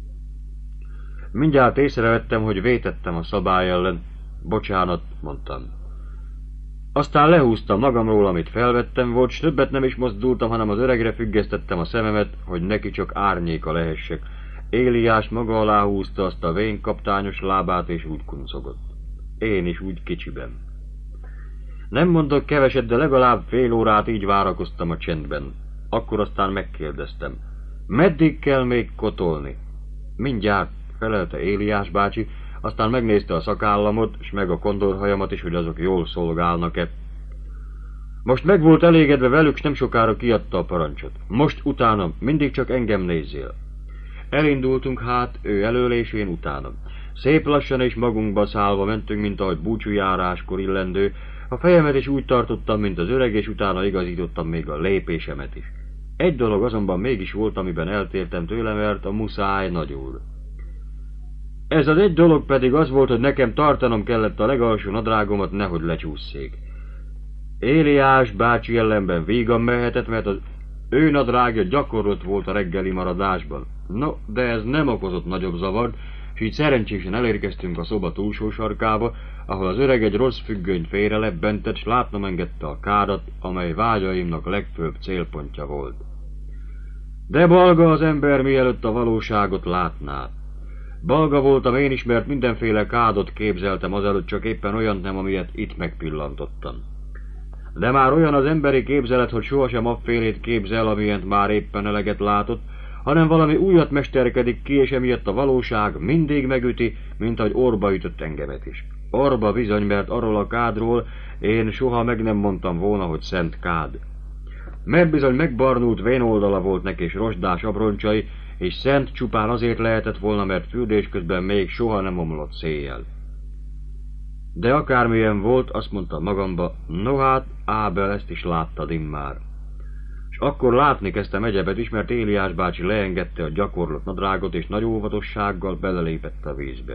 Mindjárt észrevettem, hogy vétettem a szabály ellen. Bocsánat, mondtam. Aztán lehúztam magamról, amit felvettem volt, s többet nem is mozdultam, hanem az öregre függesztettem a szememet, hogy neki csak árnyéka lehessek. Éliás maga alá húzta azt a vén kaptányos lábát, és úgy kuncogott. Én is úgy kicsiben. Nem mondok keveset, de legalább fél órát így várakoztam a csendben. Akkor aztán megkérdeztem. Meddig kell még kotolni? Mindjárt, felelte Éliás bácsi, aztán megnézte a szakállamot, s meg a kondorhajamat is, hogy azok jól szolgálnak-e. Most meg volt elégedve velük, s nem sokára kiadta a parancsot. Most utánam, mindig csak engem nézzél. Elindultunk hát, ő elől és én utánam. Szép lassan és magunkba szállva mentünk, mint ahogy búcsújáráskor illendő. A fejemet is úgy tartottam, mint az öreg, és utána igazítottam még a lépésemet is. Egy dolog azonban mégis volt, amiben eltértem tőle, mert a muszáj nagyúr. Ez az egy dolog pedig az volt, hogy nekem tartanom kellett a legalsó nadrágomat, nehogy lecsússzék. Éliás bácsi ellenben vígan mehetett, mert az ő nadrágja gyakorlott volt a reggeli maradásban. No, de ez nem okozott nagyobb zavart, és így szerencsésen elérkeztünk a szoba túlsó sarkába, ahol az öreg egy rossz függönyt félrelebbentett, s látnom engedte a kádat, amely vágyaimnak legfőbb célpontja volt. De balga az ember, mielőtt a valóságot látná. Balga voltam én is, mert mindenféle kádot képzeltem azelőtt, csak éppen olyant nem, amilyet itt megpillantottam. De már olyan az emberi képzelet, hogy sohasem affélét képzel, amilyent már éppen eleget látott, hanem valami újat mesterkedik ki, és emiatt a valóság mindig megüti, mint ahogy orba ütött engemet is. Orba bizony, mert arról a kádról én soha meg nem mondtam volna, hogy szent kád. Mert bizony megbarnult vénoldala volt neki, és rozsdás abroncsai, és szent csupán azért lehetett volna, mert fürdés közben még soha nem omlott széjjel. De akármilyen volt, azt mondtam magamba, no hát, Ábel, ezt is láttad immár. És akkor látni kezdtem egyebet is, mert Éliás bácsi leengedte a gyakorlott nadrágot, és nagy óvatossággal belelépett a vízbe.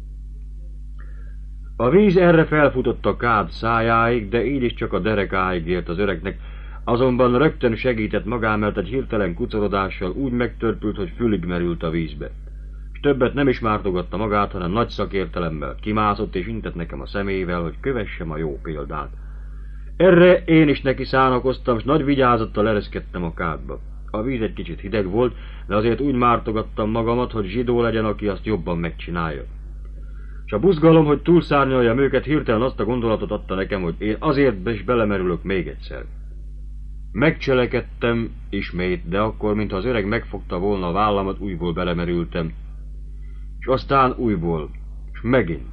A víz erre felfutott a kád szájáig, de így is csak a derekáig ért az öregnek, azonban rögtön segített magán, mert egy hirtelen kucorodással úgy megtörpült, hogy fülig merült a vízbe. És többet nem is mártogatta magát, hanem nagy szakértelemmel kimászott, és intett nekem a szemével, hogy kövessem a jó példát. Erre én is neki szánakoztam, s nagy vigyázattal ereszkedtem a kádba. A víz egy kicsit hideg volt, de azért úgy mártogattam magamat, hogy zsidó legyen, aki azt jobban megcsinálja. És a buzgalom, hogy túlszárnyaljam őket, hirtelen azt a gondolatot adta nekem, hogy én azért is belemerülök még egyszer. Megcselekedtem ismét, de akkor, mintha az öreg megfogta volna a vállamat, újból belemerültem. És aztán újból, és megint.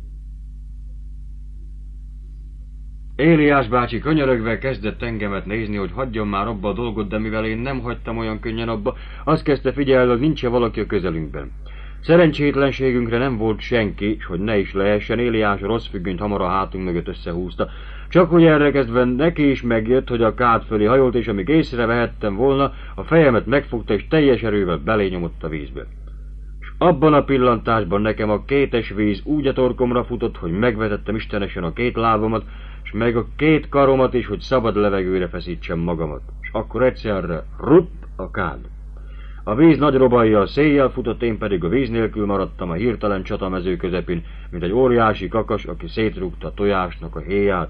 Éliás bácsi könyörögve kezdett engemet nézni, hogy hagyjon már abba a dolgot, de mivel én nem hagytam olyan könnyen abba, azt kezdte figyelni, hogy nincs-e valaki a közelünkben. Szerencsétlenségünkre nem volt senki, s hogy ne is lehessen, Éliás a rossz függönyt hamar a hátunk mögött összehúzta. Csak hogy erre kezdve neki is megjött, hogy a kád fölé hajolt, és amíg észrevehettem volna, a fejemet megfogta, és teljes erővel belényomott a vízbe. És abban a pillantásban nekem a kétes víz úgy a torkomra futott, hogy megvetettem istenesen a két lábamat, és meg a két karomat is, hogy szabad levegőre feszítsem magamat. És akkor egyszerre rupp a kád. A víz nagy robajjal széjjel futott, én pedig a víz nélkül maradtam a hirtelen csatamező közepén, mint egy óriási kakas, aki szétrúgta a tojásnak a héját.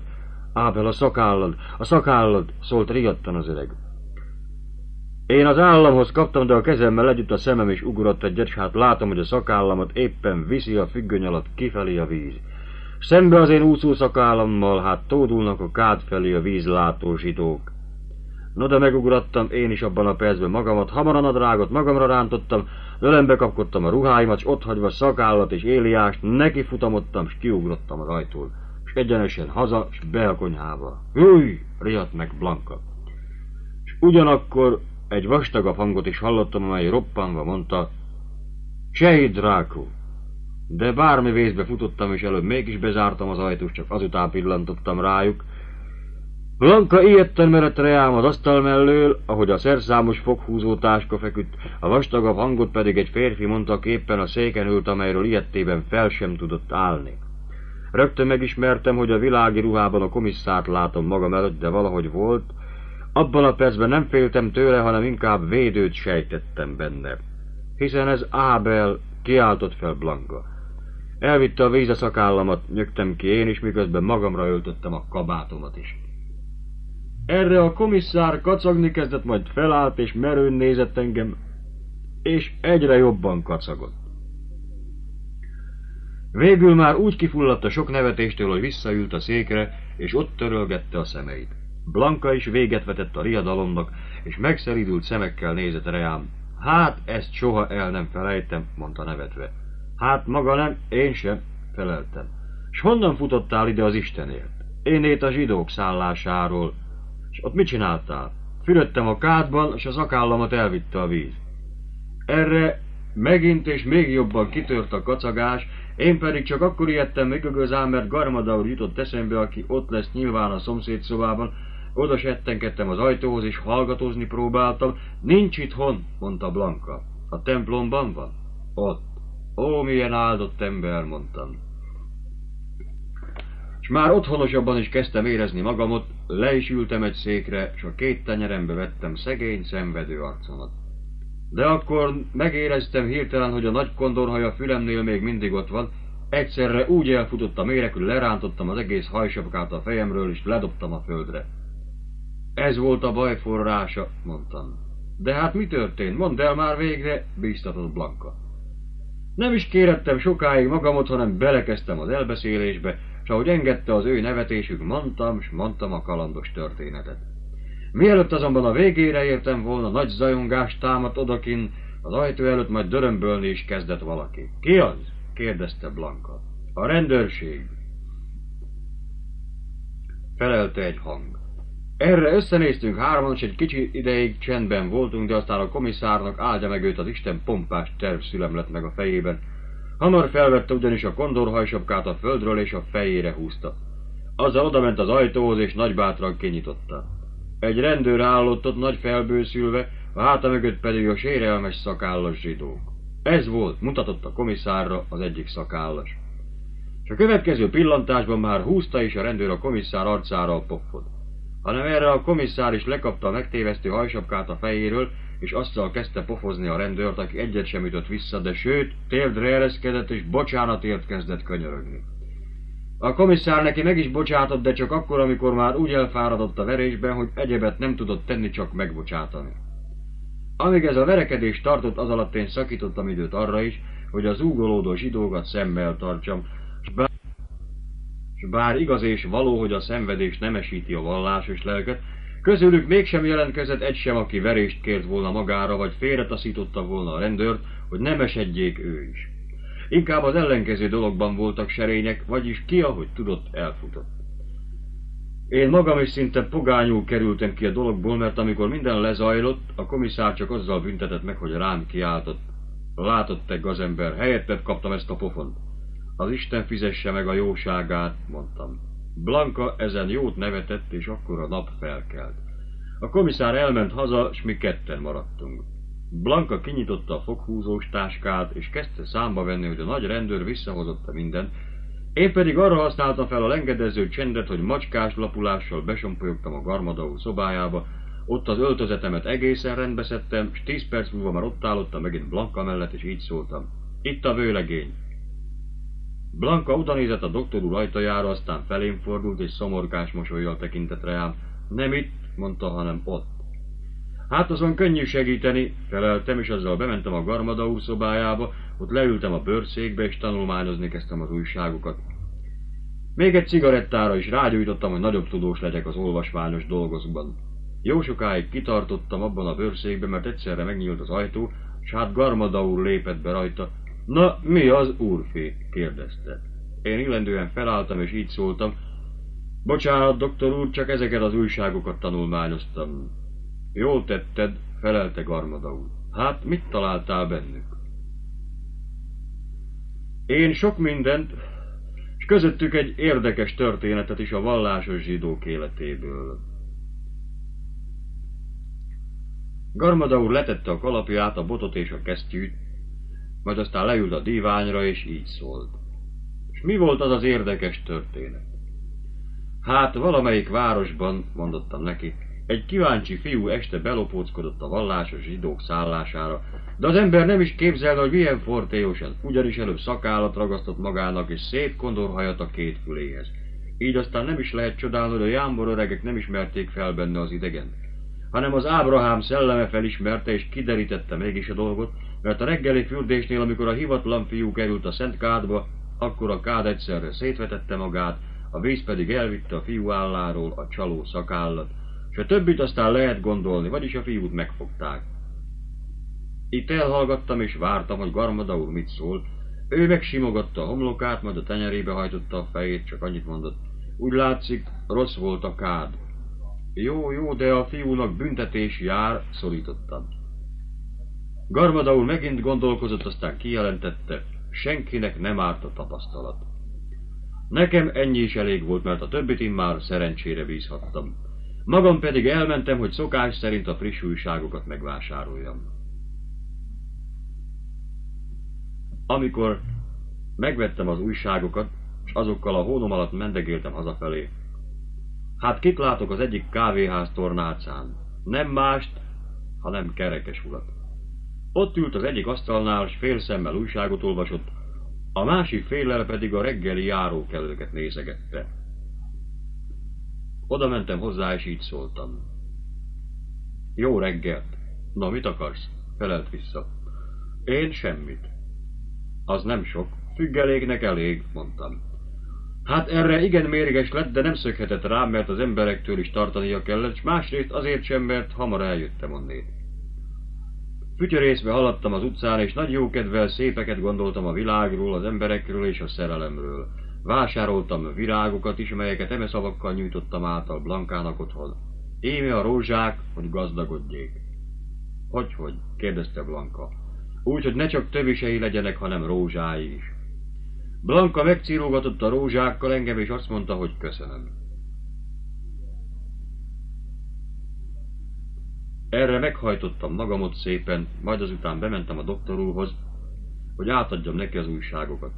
Ábel, a szakállad, a szakállad, szólt riadtan az öreg. Én az államhoz kaptam, de a kezemmel együtt a szemem is ugrott egyet, s hát látom, hogy a szakállamat éppen viszi a függöny alatt kifelé a víz. Szembe az én úszó szakállammal, hát tódulnak a kád felé a vízlátó zsidók. No, de megugrattam én is abban a percben magamat, hamar a nadrágot magamra rántottam, ölembe kapkodtam a ruháimat, s otthagyva szakállat és Éliást, nekifutamodtam, s kiugrottam az ajtól, s egyenesen haza, s be a konyhába. Húj! Riadt meg Blanka. S ugyanakkor egy vastagabb hangot is hallottam, amely roppanva mondta, Sejt Drákó! De bármi vészbe futottam, és előbb mégis bezártam az ajtót, csak azután pillantottam rájuk. Blanka ijedten merett reám az asztal mellől, ahogy a szerszámos foghúzó táska feküdt, a vastagabb hangot pedig egy férfi mondta, éppen a széken ült, amelyről ijedtében fel sem tudott állni. Rögtön megismertem, hogy a világi ruhában a komisszárt látom magam előtt, de valahogy volt. Abban a percben nem féltem tőle, hanem inkább védőt sejtettem benne. Hiszen ez Ábel, kiáltott fel Blanka. Elvitte a víz a szakállamat, nyögtem ki én is, miközben magamra öltöttem a kabátomat is. Erre a komisszár kacagni kezdett, majd felállt és merőn nézett engem, és egyre jobban kacagott. Végül már úgy kifulladt a sok nevetéstől, hogy visszaült a székre, és ott törölgette a szemeit. Blanka is véget vetett a riadalomnak, és megszelídült szemekkel nézett reám. Hát, ezt soha el nem felejtem, mondta nevetve. Hát maga nem, én sem, feleltem. S honnan futottál ide az Istenért? Énét a zsidók szállásáról. S ott mit csináltál? Fürödtem a kádban, s az szakállamat elvitte a víz. Erre megint és még jobban kitört a kacagás, én pedig csak akkor ijedtem meg igazán, mert Garmadaur jutott eszembe, aki ott lesz nyilván a szomszéd szobában. Oda settenkedtem az ajtóhoz, és hallgatózni próbáltam. Nincs itthon, mondta Blanka. A templomban van? Ott. Ó, milyen áldott ember, mondtam. S már otthonosabban is kezdtem érezni magamot, le is ültem egy székre, s a két tenyerembe vettem szegény, szenvedő arcomat. De akkor megéreztem hirtelen, hogy a nagy kondorhaj a fülemnél még mindig ott van. Egyszerre úgy elfutott a méreg, hogy lerántottam az egész hajsapkát a fejemről, és ledobtam a földre. Ez volt a baj forrása, mondtam. De hát mi történt? Mondd el már végre, bíztatott Blanka. Nem is kérettem sokáig magamot, hanem belekezdtem az elbeszélésbe, s ahogy engedte az ő nevetésük, mondtam, s mondtam a kalandos történetet. Mielőtt azonban a végére értem volna, nagy zajongás támadt odakin, az ajtó előtt majd dörömbölni is kezdett valaki. Ki az? Kérdezte Blanka. A rendőrség. Felelte egy hang. Erre összenéztünk hárman, és egy kicsi ideig csendben voltunk, de aztán a komisszárnak áldja meg őt az Isten pompás terv szülemlett meg a fejében. Hamar felvette ugyanis a kondorhajsapkát a földről, és a fejére húzta. Azzal odament az ajtóhoz, és nagybátran kinyitotta. Egy rendőr állott ott nagy felbőszülve, a háta mögött pedig a sérelmes szakállas zsidók. Ez volt, mutatott a komisszárra az egyik szakállas. És a következő pillantásban már húzta is a rendőr a komisszár arcára a pofot. Hanem erre a komisszár is lekapta a megtévesztő hajsapkát a fejéről, és azzal kezdte pofozni a rendőrt, aki egyet sem ütött vissza, de sőt, térdre ereszkedett, és bocsánatért kezdett könyörögni. A komisszár neki meg is bocsátott, de csak akkor, amikor már úgy elfáradott a verésben, hogy egyebet nem tudott tenni, csak megbocsátani. Amíg ez a verekedés tartott, az alatt én szakítottam időt arra is, hogy az zúgolódó zsidókat szemmel tartsam, s bár, s bár igaz és való, hogy a szenvedés nemesíti a vallásos lelket, közülük mégsem jelentkezett egy sem, aki verést kért volna magára, vagy félretaszította volna a rendőrt, hogy nem esedjék ő is. Inkább az ellenkező dologban voltak serények, vagyis ki, ahogy tudott, elfutott. Én magam is szinte pogányul kerültem ki a dologból, mert amikor minden lezajlott, a komisszár csak azzal büntetett meg, hogy rám kiáltott. Látott te gazember, helyetted kaptam ezt a pofont. Az Isten fizesse meg a jóságát, mondtam. Blanka ezen jót nevetett, és akkor a nap felkelt. A komisszár elment haza, s mi ketten maradtunk. Blanka kinyitotta a foghúzós táskát, és kezdte számba venni, hogy a nagy rendőr visszahozotta mindent. Én pedig arra használtam fel a lengedező csendet, hogy macskás lapulással besompolyogtam a Garmadaur szobájába, ott az öltözetemet egészen rendbe szedtem, s tíz perc múlva már ott állottam megint Blanka mellett, és így szóltam. Itt a vőlegény. Blanka odanézett a doktor úr ajtajára, aztán felém fordult, és szomorkás mosollyal tekintett rám. Nem itt, mondta, hanem ott. Hát azon könnyű segíteni, feleltem, és azzal bementem a Garmada úr szobájába, ott leültem a bőrszékbe, és tanulmányozni kezdtem az újságokat. Még egy cigarettára is rágyújtottam, hogy nagyobb tudós legyek az olvasmányos dolgokban. Jó sokáig kitartottam abban a bőrszékben, mert egyszerre megnyílt az ajtó, s hát Garmada úr lépett be rajta. Na, mi az, úrfi? Kérdezte. Én illendően felálltam, és így szóltam. Bocsánat, doktor úr, csak ezeket az újságokat tanulmányoztam. Jól tetted, felelte Garmada úr. Hát, mit találtál bennük? Én sok mindent, és közöttük egy érdekes történetet is a vallásos zsidók életéből. Garmada úr letette a kalapját, a botot és a kesztyűt, majd aztán leült a díványra, és így szólt. És mi volt az az érdekes történet? Hát valamelyik városban, mondottam neki, egy kíváncsi fiú este belopóckodott a vallásos zsidók szállására, de az ember nem is képzelne, hogy milyen fortélyosan, ugyanis előbb szakállat ragasztott magának, és szép kondorhajat a két füléhez. Így aztán nem is lehet csodálni, hogy a jámbor öregek nem ismerték fel benne az idegen, hanem az Ábrahám szelleme felismerte és kiderítette mégis a dolgot, mert a reggeli fürdésnél, amikor a hivatlan fiú került a Szent Kádba, akkor a kád egyszerre szétvetette magát, a víz pedig elvitte a fiú álláról a csaló szakállat, és a többit aztán lehet gondolni, vagyis a fiút megfogták. Itt elhallgattam és vártam, hogy Garmada úr mit szól. Ő megsimogatta a homlokát, majd a tenyerébe hajtotta a fejét, csak annyit mondott. Úgy látszik, rossz volt a kád. Jó, jó, de a fiúnak büntetés jár, szorítottam. Garmada úr megint gondolkozott, aztán kijelentette, senkinek nem árt a tapasztalat. Nekem ennyi is elég volt, mert a többit immár szerencsére bízhattam. Magam pedig elmentem, hogy szokás szerint a friss újságokat megvásároljam. Amikor megvettem az újságokat, és azokkal a hónom alatt mendegéltem hazafelé, hát kit látok az egyik kávéház tornácán? Nem mást, hanem Kerekes urat. Ott ült az egyik asztalnál, s fél szemmel újságot olvasott, a másik féllel pedig a reggeli járókelőket nézegette. Oda mentem hozzá, és így szóltam. Jó reggelt! Na, mit akarsz? Felelt vissza. Én semmit. Az nem sok, függeléknek elég, mondtam. Hát erre igen mérges lett, de nem szökhetett rám, mert az emberektől is tartania kellett, s másrészt azért sem, mert hamar eljöttem onnét. Fütyörészve haladtam az utcán, és nagy jókedvel szépeket gondoltam a világról, az emberekről és a szerelemről. Vásároltam virágokat is, melyeket eme szavakkal nyújtottam által Blankának otthon. Íme a rózsák, hogy gazdagodjék. Hogyhogy? kérdezte Blanka. Úgy, hogy ne csak tövisei legyenek, hanem rózsái is. Blanka megcírógatott a rózsákkal engem, és azt mondta, hogy köszönöm. Erre meghajtottam magamot szépen, majd azután bementem a doktor úrhoz, hogy átadjam neki az újságokat.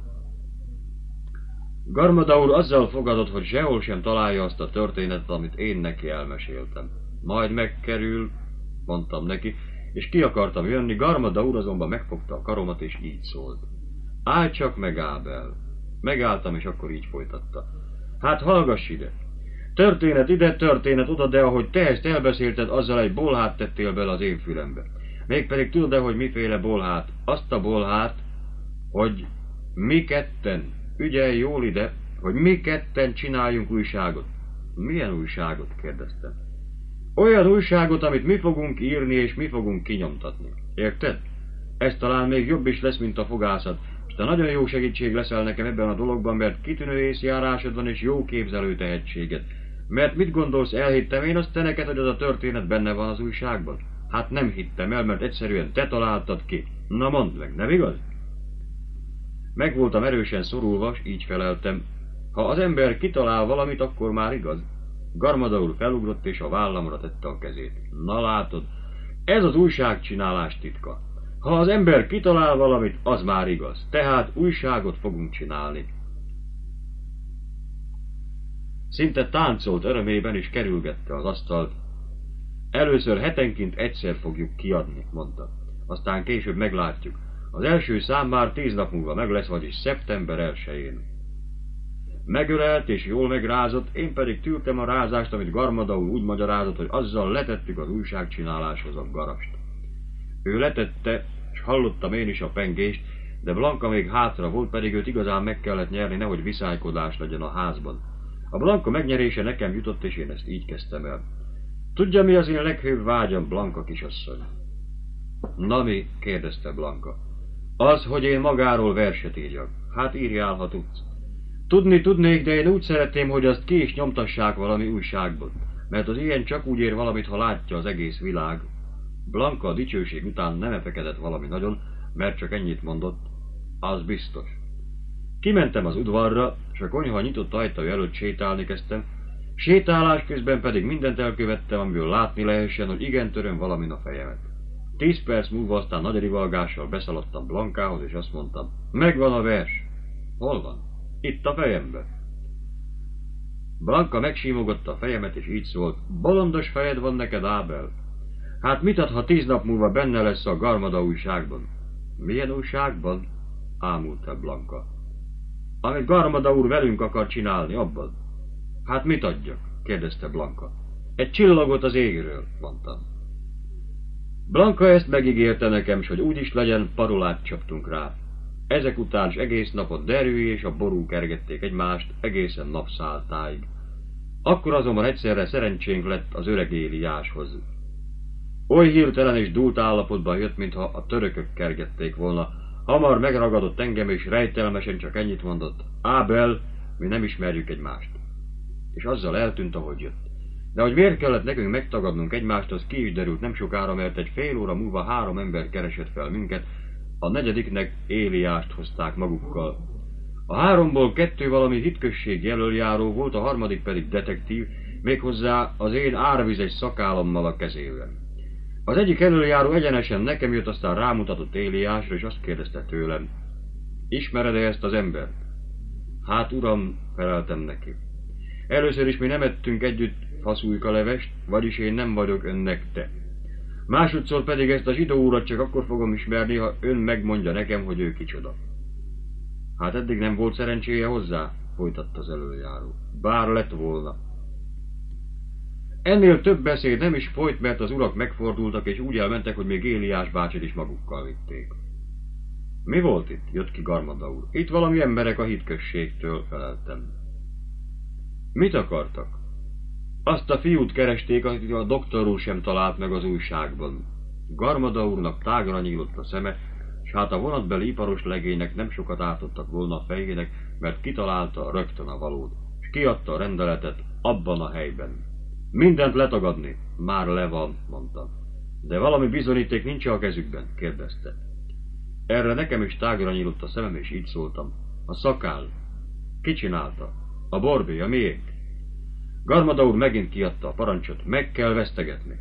Garmada úr azzal fogadott, hogy sehol sem találja azt a történetet, amit én neki elmeséltem. Majd megkerül, mondtam neki, és ki akartam jönni, Garmada úr azonban megfogta a karomat, és így szólt. Állj csak meg, Ábel! Megálltam, és akkor így folytatta. Hát hallgass ide! Történet ide, történet oda, de ahogy te ezt elbeszélted, azzal egy bolhát tettél bele az én fülembe. Mégpedig tudod-e, hogy miféle bolhát? Azt a bolhát, hogy mi ketten, ügyelj jól ide, hogy mi ketten csináljunk újságot. Milyen újságot? kérdeztem. Olyan újságot, amit mi fogunk írni, és mi fogunk kinyomtatni. Érted? Ez talán még jobb is lesz, mint a fogászat, és te nagyon jó segítség leszel nekem ebben a dologban, mert kitűnő észjárásod van, és jó képzelő tehetséged. Mert mit gondolsz, elhittem én azt te neked, hogy az a történet benne van az újságban? Hát nem hittem el, mert egyszerűen te találtad ki. Na mondd meg, nem igaz? Meg voltam erősen szorulva, s így feleltem. Ha az ember kitalál valamit, akkor már igaz. Garmada úr felugrott, és a vállamra tette a kezét. Na látod, ez az újságcsinálás titka. Ha az ember kitalál valamit, az már igaz. Tehát újságot fogunk csinálni. Szinte táncolt örömében, és kerülgette az asztalt. Először hetenként egyszer fogjuk kiadni, mondta. Aztán később meglátjuk. Az első szám már tíz nap múlva meg lesz, vagyis szeptember elsején. Megölelt és jól megrázott, én pedig tűrtem a rázást, amit Garmada úr úgy magyarázott, hogy azzal letettük az újságcsináláshoz a garast. Ő letette, és hallottam én is a pengést, de Blanka még hátra volt, pedig őt igazán meg kellett nyerni, nehogy viszálykodás legyen a házban. A Blanka megnyerése nekem jutott, és én ezt így kezdtem el. Tudja, mi az én leghőbb vágyam, Blanka kisasszony? Na mi? Kérdezte Blanka. Az, hogy én magáról verset írjak. Hát írjál, ha tudsz. Tudni tudnék, de én úgy szeretném, hogy azt ki is nyomtassák valami újságban, mert az ilyen csak úgy ér valamit, ha látja az egész világ. Blanka a dicsőség után nem efekedett valami nagyon, mert csak ennyit mondott. Az biztos. Kimentem az udvarra, és a konyha nyitott ajtaja előtt sétálni kezdtem, sétálás közben pedig mindent elkövettem, amiből látni lehessen, hogy igen töröm valamin a fejemet. Tíz perc múlva aztán nagy rivalgással beszaladtam Blankához, és azt mondtam, megvan a vers. Hol van? Itt a fejemben. Blanka megsímogatta a fejemet, és így szólt, bolondos fejed van neked, Ábel. Hát mit ad, ha tíz nap múlva benne lesz a Garmada újságban? Milyen újságban? Ámulta Blanka. Amit Garmada úr velünk akar csinálni, abban. Hát mit adjak? Kérdezte Blanka. Egy csillagot az égről, mondtam. Blanka ezt megígérte nekem, s hogy úgy is legyen, parolát csaptunk rá. Ezek után s egész napot Derű és a ború kergették egymást, egészen napszáltáig. Akkor azonban egyszerre szerencsénk lett az öreg Éliáshoz. Oly hirtelen és dúlt állapotban jött, mintha a törökök kergették volna. Hamar megragadott engem, és rejtelmesen csak ennyit mondott. Ábel, mi nem ismerjük egymást. És azzal eltűnt, ahogy jött. De hogy miért kellett nekünk megtagadnunk egymást, az ki is derült nem sokára, mert egy fél óra múlva három ember keresett fel minket, a negyediknek Éliást hozták magukkal. A háromból kettő valami hitkösség jelöljáró volt, a harmadik pedig detektív, méghozzá az én árvizes szakállammal a kezében. Az egyik elöljáró egyenesen nekem jött, aztán rámutatott Éliásra, és azt kérdezte tőlem, ismered-e ezt az embert? Hát uram, feleltem neki. Először is mi nem ettünk együtt faszújkalevest, vagyis én nem vagyok önnek te. Másodszor pedig ezt a zsidó urat csak akkor fogom ismerni, ha ön megmondja nekem, hogy ő kicsoda. Hát eddig nem volt szerencséje hozzá, folytatta az elöljáró. Bár lett volna. Ennél több beszéd nem is folyt, mert az urak megfordultak, és úgy elmentek, hogy még Éliás bácsit is magukkal vitték. Mi volt itt? Jött ki Garmada úr. Itt valami emberek a hitközségtől, feleltem. Mit akartak? Azt a fiút keresték, akit a doktor úr sem talált meg az újságban. Garmada úrnak tágra nyílott a szeme, s hát a vonatbeli iparos legénynek nem sokat ártottak volna a fejének, mert kitalálta rögtön a valót, s kiadta a rendeletet abban a helyben. Mindent letagadni. Már le van, mondtam. De valami bizonyíték nincs a kezükben, kérdezte. Erre nekem is tágra nyílott a szemem, és így szóltam. A szakál. Ki csinálta? A borbé, a miénk. Garmada úr megint kiadta a parancsot, meg kell vesztegetni.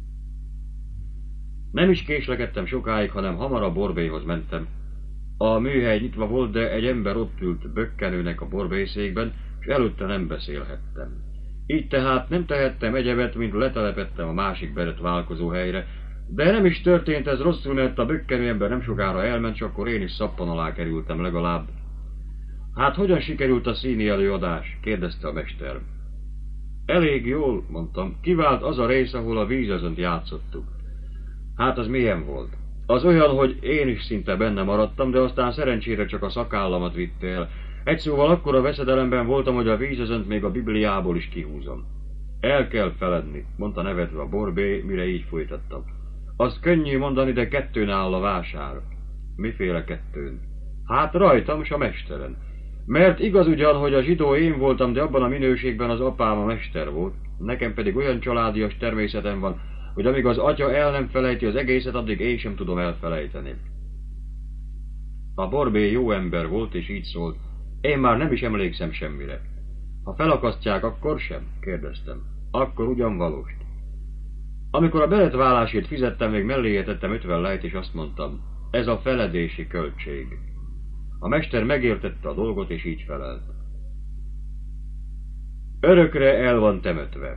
Nem is késlekedtem sokáig, hanem hamar a borbéhoz mentem. A műhely nyitva volt, de egy ember ott ült bökkenőnek a borbészékben, és előtte nem beszélhettem. Így tehát nem tehettem egyebet, mint letelepettem a másik berett válkozó helyre, de nem is történt ez rosszul, mert a bökkenő ember nem sokára elment, és akkor én is szappan alá kerültem legalább. Hát hogyan sikerült a színi előadás? Kérdezte a mester. Elég jól, mondtam, kivált az a rész, ahol a vízözönt játszottuk. Hát az milyen volt? Az olyan, hogy én is szinte benne maradtam, de aztán szerencsére csak a szakállamat vitte el. Egy szóval akkora veszedelemben voltam, hogy a vízözönt még a Bibliából is kihúzom. El kell feledni, mondta nevetve a borbé, mire így folytattam. Azt könnyű mondani, de kettőn áll a vásár. Miféle kettőn? Hát rajtam s a mesteren. Mert igaz ugyan, hogy a zsidó én voltam, de abban a minőségben az apám a mester volt. Nekem pedig olyan családias természetem van, hogy amíg az atya el nem felejti az egészet, addig én sem tudom elfelejteni. A borbé jó ember volt, és így szólt. Én már nem is emlékszem semmire. Ha felakasztják, akkor sem? Kérdeztem. Akkor ugyan valóst. Amikor a beretválásért fizettem, még melléje tettem ötven lejt, és azt mondtam, ez a feledési költség. A mester megértette a dolgot, és így felelt. Örökre el van temetve.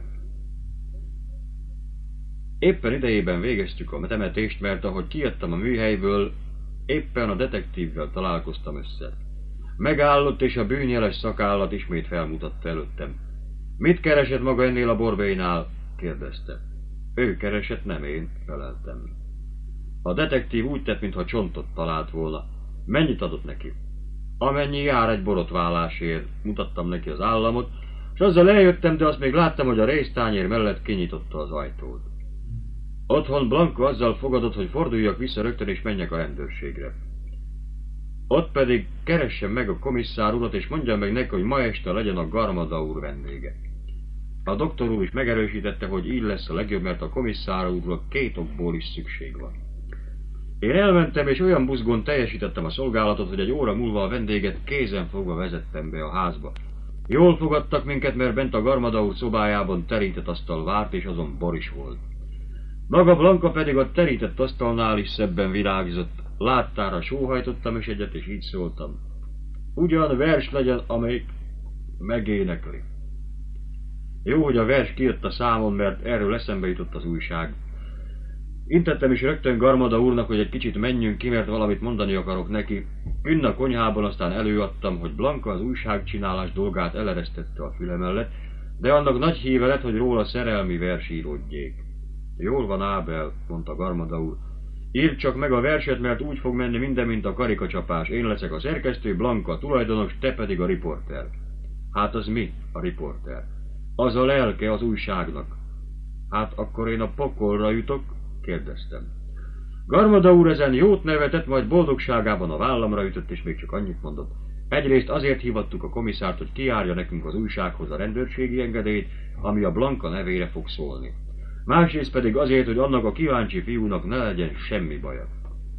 Éppen idejében végeztük a temetést, mert ahogy kijöttem a műhelyből, Éppen a detektívvel találkoztam össze. Megállott, és a bűnjeles szakállat ismét felmutatta előttem. Mit keresett maga ennél a borbénál? Kérdezte. Ő keresett, nem én, feleltem. A detektív úgy tett, mintha csontot talált volna. Mennyit adott neki? Amennyi jár egy borotválásért, mutattam neki az államot, és azzal eljöttem, de azt még láttam, hogy a résztányér mellett kinyitotta az ajtót. Otthon Blanco azzal fogadott, hogy forduljak vissza rögtön és menjek a rendőrségre. Ott pedig keressem meg a komisszár urat, és mondjam meg neki, hogy ma este legyen a Garmada úr vendége. A doktor úr is megerősítette, hogy így lesz a legjobb, mert a komisszár úrra két okból is szükség van. Én elmentem, és olyan buzgón teljesítettem a szolgálatot, hogy egy óra múlva a vendéget kézen fogva vezettem be a házba. Jól fogadtak minket, mert bent a Garmada úr szobájában terített asztal várt, és azon bor is volt. Maga Blanca pedig a terített asztalnál is szebben virágzott. Láttára sóhajtottam is egyet, és így szóltam. Ugyan vers legyen, amelyik megénekli. Jó, hogy a vers kijött a számon, mert erről eszembe jutott az újság. Intettem is rögtön Garmada úrnak, hogy egy kicsit menjünk ki, mert valamit mondani akarok neki. Ünn a konyhában aztán előadtam, hogy Blanca az újságcsinálás dolgát eleresztette a füle mellett, de annak nagy híve lett, hogy róla szerelmi vers íródjék. Jól van, Ábel, mondta Garmada úr. Írd csak meg a verset, mert úgy fog menni minden, mint a karikacsapás. Én leszek a szerkesztő, Blanca a tulajdonos, te pedig a riporter. Hát az mi, a riporter? Az a lelke az újságnak. Hát akkor én a pokolra jutok? Kérdeztem. Garmada úr ezen jót nevetett, majd boldogságában a vállamra ütött, és még csak annyit mondott. Egyrészt azért hívattuk a komisszárt, hogy kijárja nekünk az újsághoz a rendőrségi engedélyt, ami a Blanca nevére fog szólni. Másrészt pedig azért, hogy annak a kíváncsi fiúnak ne legyen semmi baja.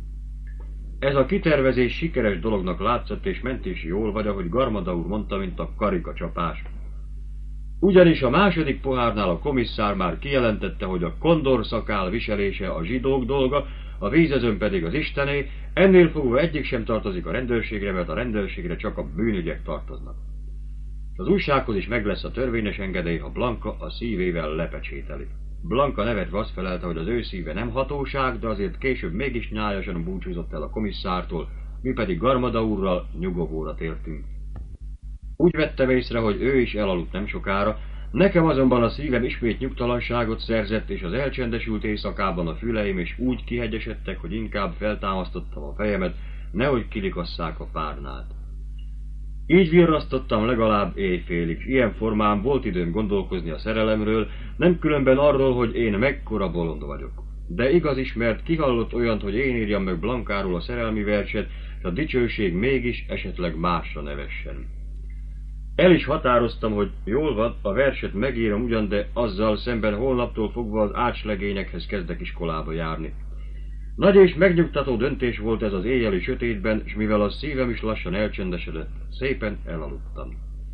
Ez a kitervezés sikeres dolognak látszott, és ment is jól, vagy ahogy Garmada úr mondta, mint a karikacsapás. Ugyanis a második pohárnál a komisszár már kijelentette, hogy a kondorszakál viselése a zsidók dolga, a vízezőn pedig az istené, ennél fogva egyik sem tartozik a rendőrségre, mert a rendőrségre csak a bűnügyek tartoznak. Az újsághoz is meg lesz a törvényes engedély, ha Blanca a szívével lepecsételi. Blanca nevetve azt felelte, hogy az ő szíve nem hatóság, de azért később mégis nyájasan búcsúzott el a komisszártól, mi pedig Garmada úrral nyugovóra tértünk. Úgy vettem észre, hogy ő is elaludt nem sokára, nekem azonban a szívem ismét nyugtalanságot szerzett, és az elcsendesült éjszakában a füleim is úgy kihegyesedtek, hogy inkább feltámasztottam a fejemet, nehogy kilikasszák a párnát. Így virrasztottam legalább éjfélig, ilyen formán volt időm gondolkozni a szerelemről, nem különben arról, hogy én mekkora bolond vagyok. De igaz is, mert kihallott olyant, hogy én írjam meg Blancáról a szerelmi verset, és a dicsőség mégis esetleg másra nevessen. El is határoztam, hogy jól van, a verset megírom ugyan, de azzal szemben holnaptól fogva az ácslegényekhez kezdek iskolába járni. Nagy és megnyugtató döntés volt ez az éjjeli sötétben, s mivel a szívem is lassan elcsendesedett, szépen elaludtam.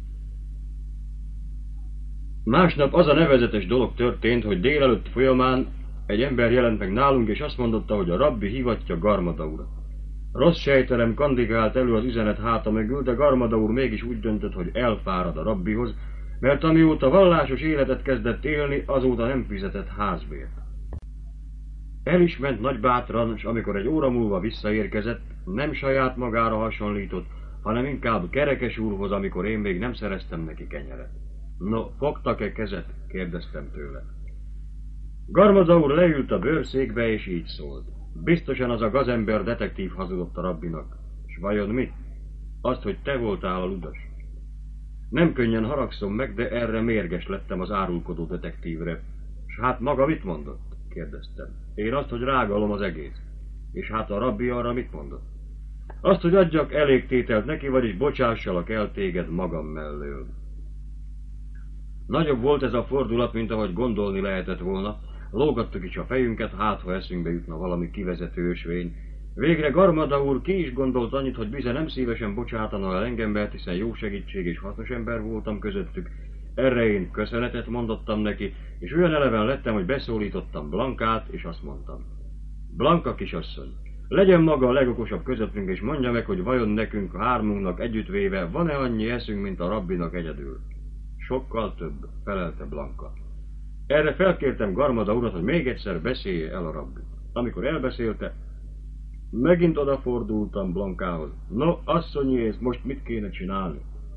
Másnap az a nevezetes dolog történt, hogy délelőtt folyamán egy ember jelent meg nálunk, és azt mondotta, hogy a rabbi hívatja Garmada urat. Rossz sejtelem kandikált elő az üzenet háta mögül, de Garmada úr mégis úgy döntött, hogy elfárad a rabbihoz, mert amióta vallásos életet kezdett élni, azóta nem fizetett házbért. El is ment nagybátran, s amikor egy óra múlva visszaérkezett, nem saját magára hasonlított, hanem inkább Kerekes úrhoz, amikor én még nem szereztem neki kenyeret. No, fogtak-e kezet? Kérdeztem tőle. Garmada úr leült a bőrszékbe, és így szólt. Biztosan az a gazember detektív hazudott a rabbinak. S vajon mit? Azt, hogy te voltál a ludas. Nem könnyen haragszom meg, de erre mérges lettem az árulkodó detektívre. S hát maga mit mondott? Kérdeztem. Én azt, hogy rágalom az egész. És hát a rabbi arra mit mondott? Azt, hogy adjak elég tételt neki, vagyis bocsássalak el téged magam mellől. Nagyobb volt ez a fordulat, mint ahogy gondolni lehetett volna. Lógattuk is a fejünket, hát ha eszünkbe jutna valami kivezető ösvény. Végre Garmada úr ki is gondolt annyit, hogy bizony nem szívesen bocsátana el engem, hiszen jó segítség és hasznos ember voltam közöttük. Erre én köszönetet mondottam neki, és olyan eleven lettem, hogy beszólítottam Blancát, és azt mondtam. Blanca kisasszony, legyen maga a legokosabb közöttünk, és mondja meg, hogy vajon nekünk hármunknak együttvéve van-e annyi eszünk, mint a rabbinak egyedül. Sokkal több, felelte Blanca. Erre felkértem Garmada urat, hogy még egyszer beszélje el a rabbi. Amikor elbeszélte, Megint odafordultam Blankához. No, asszonyi, ezt most mit kéne csinálni?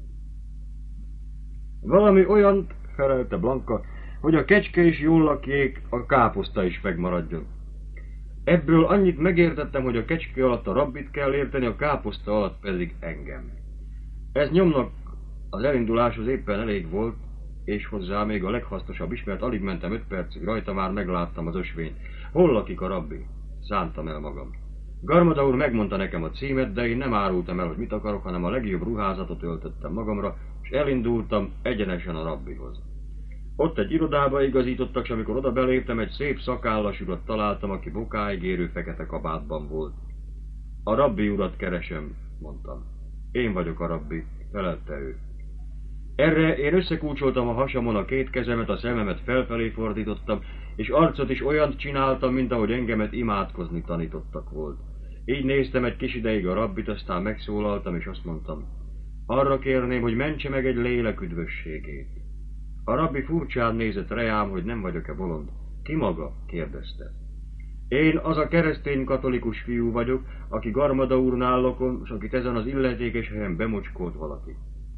Valami olyant, felelte Blanka, hogy a kecske is jól lakjék, a káposzta is megmaradjon. Ebből annyit megértettem, hogy a kecske alatt a rabbit kell érteni, a káposzta alatt pedig engem. Ez nyomnak az elinduláshoz éppen elég volt, és hozzá még a leghasznosabb is, mert alig mentem öt percig rajta, már megláttam az ösvényt. Hol lakik a rabbi? Szántam el magam. Garmada úr megmondta nekem a címet, de én nem árultam el, hogy mit akarok, hanem a legjobb ruházatot öltöttem magamra, és elindultam egyenesen a rabbihoz. Ott egy irodába igazítottak, és amikor oda beléptem, egy szép szakállas urat találtam, aki bokáig érő fekete kabátban volt. A rabbi urat keresem, mondtam. Én vagyok a rabbi, felelte ő. Erre én összekulcsoltam a hasamon a két kezemet, a szememet felfelé fordítottam, és arcot is olyant csináltam, mint ahogy engemet imádkozni tanítottak volt. Így néztem egy kis ideig a rabbit, aztán megszólaltam, és azt mondtam. Arra kérném, hogy mentse meg egy lélek üdvösségét. A rabbi furcsán nézett rám, hogy nem vagyok-e bolond. Ki maga? Kérdezte. Én az a keresztény katolikus fiú vagyok, aki Garmada úrnál lakom, és akit ezen az illetékes helyen bemocskolt valaki.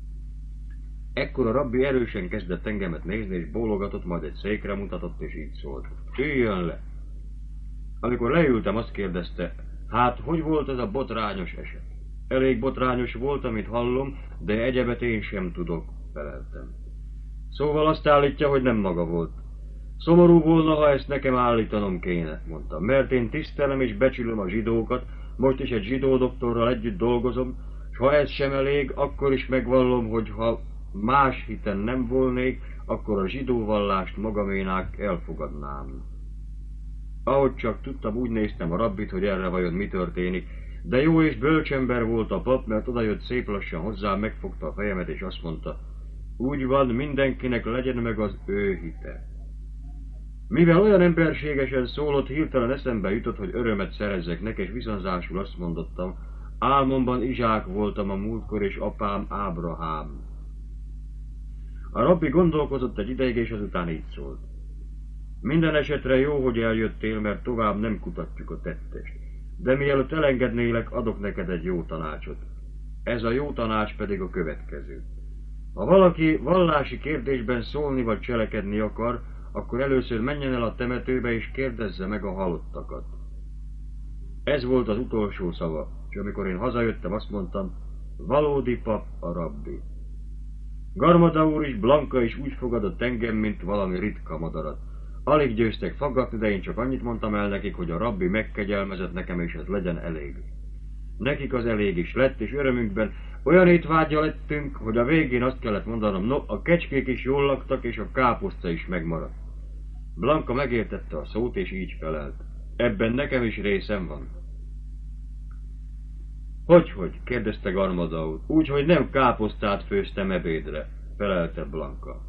Ekkor a rabbi erősen kezdett engemet nézni, és bólogatott, majd egy székre mutatott, és így szólt. Üljön le! Amikor leültem, azt kérdezte, hát hogy volt ez a botrányos eset? Elég botrányos volt, amit hallom, de egyebet én sem tudok, feleltem. Szóval azt állítja, hogy nem maga volt. Szomorú volna, ha ezt nekem állítanom kéne, mondta, mert én tisztelem és becsülöm a zsidókat, most is egy zsidó doktorral együtt dolgozom, és ha ez sem elég, akkor is megvallom, hogy ha más hiten nem volnék, akkor a zsidó vallást magaménák elfogadnám. Ahogy csak tudtam, úgy néztem a rabbit, hogy erre vajon mi történik, de jó és bölcsember volt a pap, mert odajött szép lassan hozzám, megfogta a fejemet és azt mondta, úgy van, mindenkinek legyen meg az ő hite. Mivel olyan emberségesen szólott, hirtelen eszembe jutott, hogy örömet szerezzek neki, és viszonzásul azt mondottam, álmomban Izsák voltam a múltkor, és apám Ábrahám. A rabbi gondolkozott egy ideig, és azután így szólt. Minden esetre jó, hogy eljöttél, mert tovább nem kutatjuk a tettest. De mielőtt elengednélek, adok neked egy jó tanácsot. Ez a jó tanács pedig a következő. Ha valaki vallási kérdésben szólni vagy cselekedni akar, akkor először menjen el a temetőbe és kérdezze meg a halottakat. Ez volt az utolsó szava, és amikor én hazajöttem, azt mondtam, valódi pap a rabbi. Garmada úr is, Blanka is úgy fogadott engem, mint valami ritka madarat. Alig győztek faggatni, de én csak annyit mondtam el nekik, hogy a rabbi megkegyelmezett nekem, és ez legyen elég. Nekik az elég is lett, és örömünkben olyan étvágya lettünk, hogy a végén azt kellett mondanom, no, a kecskék is jól laktak, és a káposzta is megmaradt. Blanka megértette a szót, és így felelt. Ebben nekem is részem van. Hogyhogy? Kérdezte Garmada úr. Úgy, hogy nem káposztát főztem ebédre, felelte Blanka.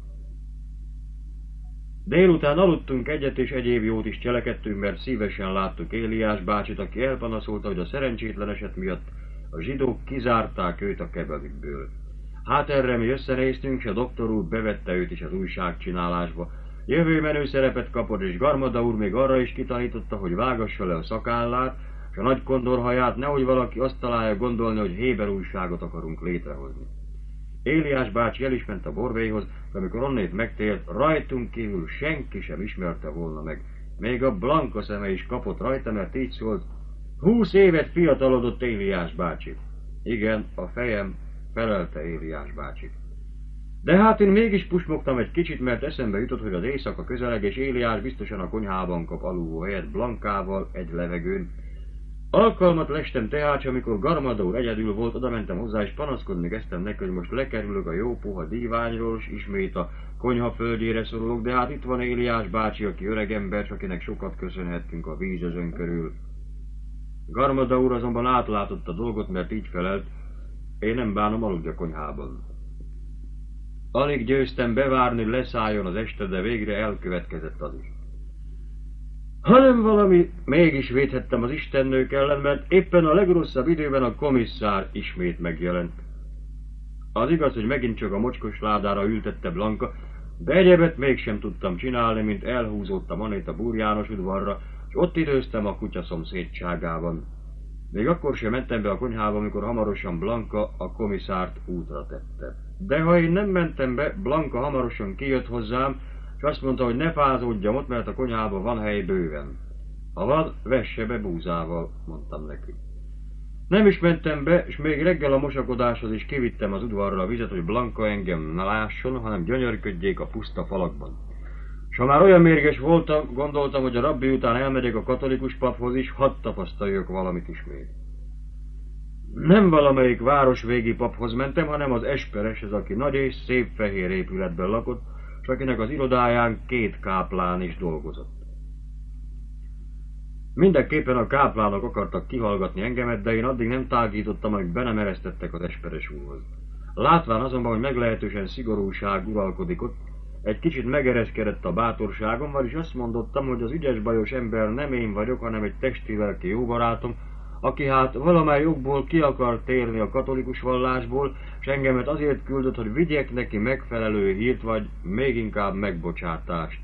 Délután aludtunk egyet, és egyéb jót is cselekedtünk, mert szívesen láttuk Éliás bácsit, aki elpanaszolta, hogy a szerencsétlen eset miatt a zsidók kizárták őt a kebelükből. Hát erre mi összenéztünk, és a doktor úr bevette őt is az újságcsinálásba. Jövő menő szerepet kapott, és Garmada úr még arra is kitanította, hogy vágassa le a szakállát, és a nagy kondorhaját, nehogy valaki azt találja gondolni, hogy héber újságot akarunk létrehozni. Éliás bácsi el is ment a borvéhoz, de amikor onnét megtért, rajtunk kívül senki sem ismerte volna meg. Még a Blanka szeme is kapott rajta, mert így szólt, húsz évet fiatalodott Éliás bácsi. Igen, a fejem, felelte Éliás bácsi. De hát én mégis pusmogtam egy kicsit, mert eszembe jutott, hogy az éjszaka közeleg, és Éliás biztosan a konyhában kap aluló helyet Blankával egy levegőn. Alkalmat lestem tehát, amikor Garmada úr egyedül volt, oda mentem hozzá, és panaszkodni kezdtem neki, hogy most lekerülök a jó puha díványról, és ismét a konyha földjére szorulok, de hát itt van Éliás bácsi, aki öreg ember, akinek sokat köszönhettünk a vízözön körül. Garmada úr azonban átlátott a dolgot, mert így felelt, én nem bánom, aludj a konyhában. Alig győztem bevárni, leszálljon az este, de végre elkövetkezett az is. Hanem valami mégis védhettem az istennők ellen, mert éppen a legrosszabb időben a komisszár ismét megjelent. Az igaz, hogy megint csak a mocskos ládára ültette Blanka, de egyebet mégsem tudtam csinálni, mint elhúzódtam Anét a Búr János udvarra, és ott időztem a kutya szomszédságában. Még akkor sem mentem be a konyhába, amikor hamarosan Blanka a komisszárt útra tette. De ha én nem mentem be, Blanka hamarosan kijött hozzám, és azt mondta, hogy ne fázódjam ott, mert a konyhában van hely bőven. Ha van, vesse be búzával, mondtam neki. Nem is mentem be, és még reggel a mosakodáshoz is kivittem az udvarra a vizet, hogy Blanka engem ne lásson, hanem gyönyörködjék a puszta falakban. És ha már olyan mérges voltam, gondoltam, hogy a rabbi után elmegyek a katolikus paphoz is, hadd tapasztaljak valamit ismét. Nem valamelyik városvégi paphoz mentem, hanem az Espereshez, aki nagy és szép fehér épületben lakott, és akinek az irodáján két káplán is dolgozott. Mindenképpen a káplánok akartak kihallgatni engemet, de én addig nem tágítottam, amíg be nem eresztettek az Esperes úrhoz. Látván azonban, hogy meglehetősen szigorúság uralkodik ott, egy kicsit megereszkedett a bátorságom, vagyis azt mondottam, hogy az ügyes bajos ember nem én vagyok, hanem egy testi-lelki jó barátom, aki hát valamely okból ki akar térni a katolikus vallásból, és engemet azért küldött, hogy vigyek neki megfelelő hírt, vagy még inkább megbocsátást.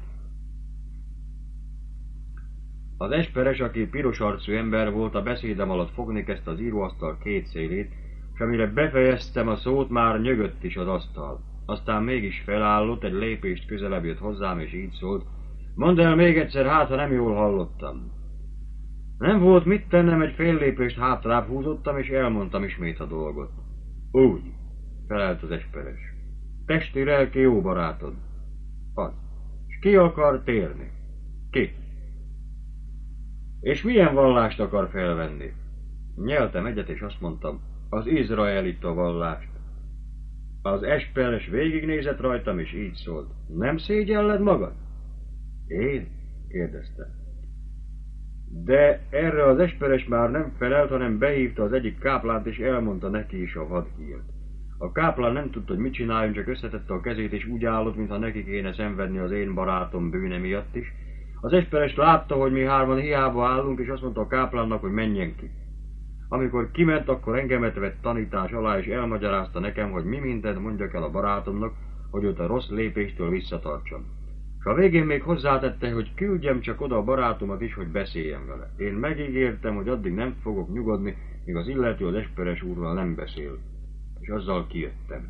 Az Esperes, aki piros arcú ember volt, a beszédem alatt fogni kezdte az íróasztal két szélét, és amire befejeztem a szót, már nyögött is az asztal. Aztán mégis felállott, egy lépést közelebb jött hozzám, és így szólt: mondd el még egyszer, hát ha nem jól hallottam. Nem volt mit tennem, egy fél lépést hátrább húzottam, és elmondtam ismét a dolgot. Úgy, felelt az Esperes. Testi-lelki jó barátod. Az. És ki akar térni? Ki? És milyen vallást akar felvenni? Nyeltem egyet, és azt mondtam, az izraelita vallást. Az Esperes végignézett rajtam, és így szólt: nem szégyelled magad? Én? kérdezte. De erre az Esperes már nem felelt, hanem behívta az egyik káplánt, és elmondta neki is a vadhírt. A káplán nem tudta, hogy mit csináljon, csak összetette a kezét, és úgy állott, mintha neki kéne szenvedni az én barátom bűne miatt is. Az Esperes látta, hogy mi hárman hiába állunk, és azt mondta a káplánnak, hogy menjen ki. Amikor kiment, akkor engemet vett tanítás alá, és elmagyarázta nekem, hogy mi mindent mondjak el a barátomnak, hogy őt a rossz lépéstől visszatartsam. És a végén még hozzátette, hogy küldjem csak oda a barátomat is, hogy beszéljen vele. Én megígértem, hogy addig nem fogok nyugodni, míg az illető az Esperes úrral nem beszél. És azzal kijöttem.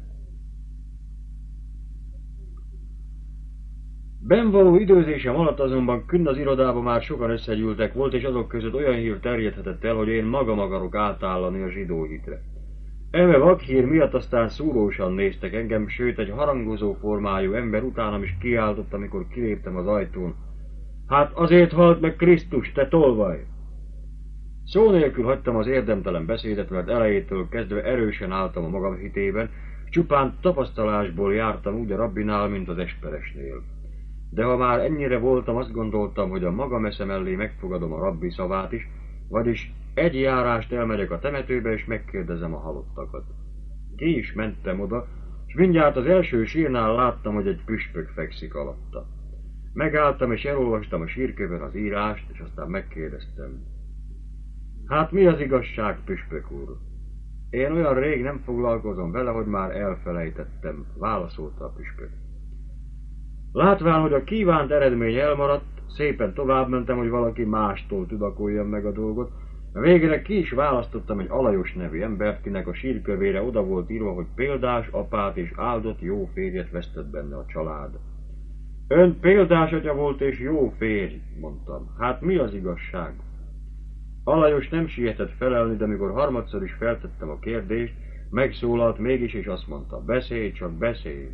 Benvaló időzésem alatt azonban künn az irodában már sokan összegyűltek volt, és azok között olyan hír terjedhetett el, hogy én magam akarok átállani a zsidó hitre. Eme vakhír miatt aztán szúrósan néztek engem, sőt egy harangozó formájú ember utánam is kiáltott, amikor kiléptem az ajtón. Hát azért halt meg Krisztus, te tolvaj! Szó nélkül hagytam az érdemtelen beszédet, mert elejétől kezdve erősen álltam a magam hitében, csupán tapasztalásból jártam úgy a rabbinál, mint az Esperesnél. De ha már ennyire voltam, azt gondoltam, hogy a magam esze mellé megfogadom a rabbi szavát is, vagyis egy járást elmegyek a temetőbe, és megkérdezem a halottakat. Ki is mentem oda, és mindjárt az első sírnál láttam, hogy egy püspök fekszik alatta. Megálltam, és elolvastam a sírkövön az írást, és aztán megkérdeztem. Hát mi az igazság, püspök úr? Én olyan rég nem foglalkozom vele, hogy már elfelejtettem, válaszolta a püspök. Látván, hogy a kívánt eredmény elmaradt, szépen továbbmentem, hogy valaki mástól tudakoljam meg a dolgot. Végre ki is választottam egy Alajos nevű embert, kinek a sírkövére oda volt írva, hogy példás apát és áldott jó férjet vesztett benne a család. Ön példás atya volt és jó férj, mondtam. Hát mi az igazság? Alajos nem sietett felelni, de amikor harmadszor is feltettem a kérdést, megszólalt mégis, és azt mondta, beszélj, csak beszélj.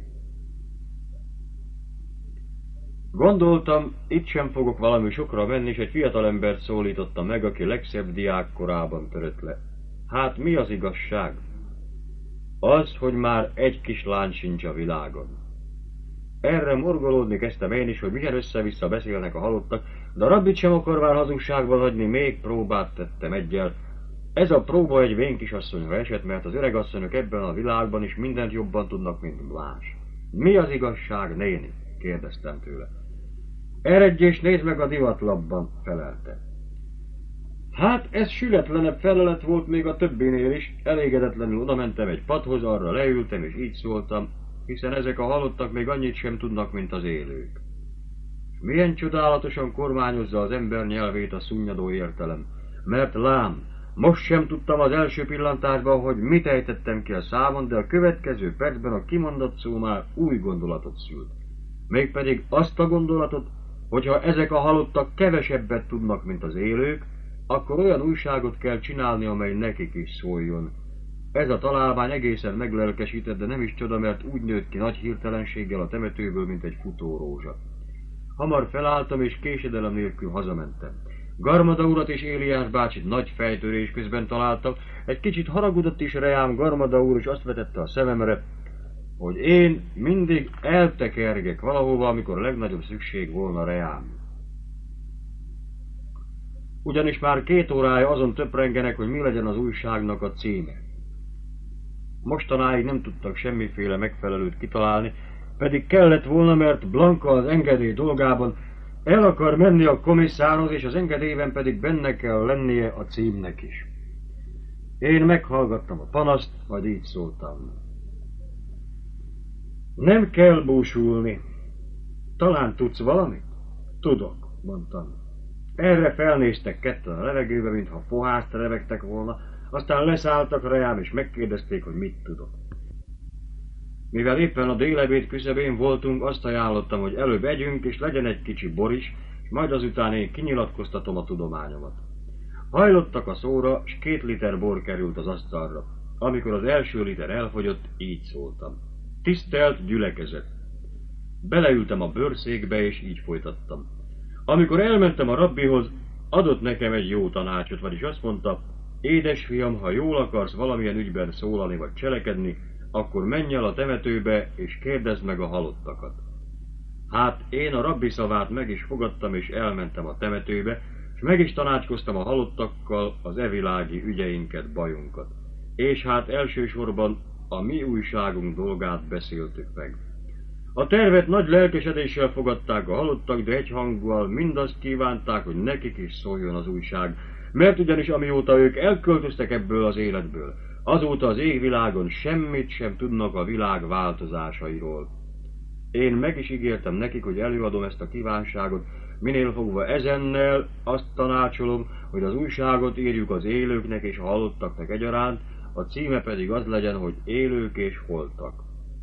Gondoltam, itt sem fogok valami sokra menni, és egy fiatalembert szólítottam meg, aki legszebb diák korában törött le. Hát mi az igazság? Az, hogy már egy kislány sincs a világon. Erre morgolódni kezdtem én is, hogy milyen össze-vissza beszélnek a halottak, de a rabbit sem akarván hazugságban hagyni, még próbát tettem egyel. Ez a próba egy vén kisasszonyra esett, mert az öregasszonyok ebben a világban is mindent jobban tudnak, mint Blanche. Mi az igazság, néni? Kérdeztem tőle. Eredj és nézd meg a divatlapban, felelte. Hát ez sületlenebb felelet volt még a többinél is, elégedetlenül odamentem egy padhoz, arra leültem és így szóltam, hiszen ezek a halottak még annyit sem tudnak, mint az élők. És milyen csodálatosan kormányozza az ember nyelvét a szunnyadó értelem, mert lám, Most sem tudtam az első pillantásban, hogy mit ejtettem ki a számon, de a következő percben a kimondott szó már új gondolatot szült. Mégpedig azt a gondolatot, hogyha ezek a halottak kevesebbet tudnak, mint az élők, akkor olyan újságot kell csinálni, amely nekik is szóljon. Ez a találmány egészen meglelkesített, de nem is csoda, mert úgy nőtt ki nagy hirtelenséggel a temetőből, mint egy futórózsa. Hamar felálltam, és késedelem nélkül hazamentem. Garmada urat és Éliás bácsit nagy fejtörés közben találtam, egy kicsit haragudott is reám Garmada úr, és azt vetette a szememre, hogy én mindig eltekergek valahova, amikor a legnagyobb szükség volna reám. Ugyanis már két órája azon töprengenek, hogy mi legyen az újságnak a címe. Mostanáig nem tudtak semmiféle megfelelőt kitalálni, pedig kellett volna, mert Blanka az engedély dolgában el akar menni a komisszárhoz, és az engedélyben pedig benne kell lennie a címnek is. Én meghallgattam a panaszt, majd így szóltam. Nem kell búsulni. Talán tudsz valamit? Tudok, mondtam. Erre felnéztek ketten a levegőbe, mintha fohászt revegtek volna, aztán leszálltak rám, és megkérdezték, hogy mit tudok. Mivel éppen a délebéd küszöbén voltunk, azt ajánlottam, hogy előbb együnk, és legyen egy kicsi bor is, és majd azután én kinyilatkoztatom a tudományomat. Hajlottak a szóra, s két liter bor került az asztalra. Amikor az első liter elfogyott, így szóltam. Tisztelt gyülekezet! Beleültem a bőrszékbe, és így folytattam. Amikor elmentem a rabbihoz, adott nekem egy jó tanácsot, vagyis azt mondta, édesfiam, ha jól akarsz valamilyen ügyben szólani vagy cselekedni, akkor menj el a temetőbe, és kérdezd meg a halottakat. Hát én a rabbi szavát meg is fogadtam, és elmentem a temetőbe, és meg is tanácskoztam a halottakkal az evilági ügyeinket, bajunkat. És hát elsősorban a mi újságunk dolgát beszéltük meg. A tervet nagy lelkesedéssel fogadták a halottak, de egyhangúan mindazt kívánták, hogy nekik is szóljon az újság, mert ugyanis amióta ők elköltöztek ebből az életből, azóta az égvilágon semmit sem tudnak a világ változásairól. Én meg is ígértem nekik, hogy előadom ezt a kívánságot, minél fogva ezennel azt tanácsolom, hogy az újságot írjuk az élőknek és a halottaknak egyaránt, a címe pedig az legyen, hogy élők és holtak.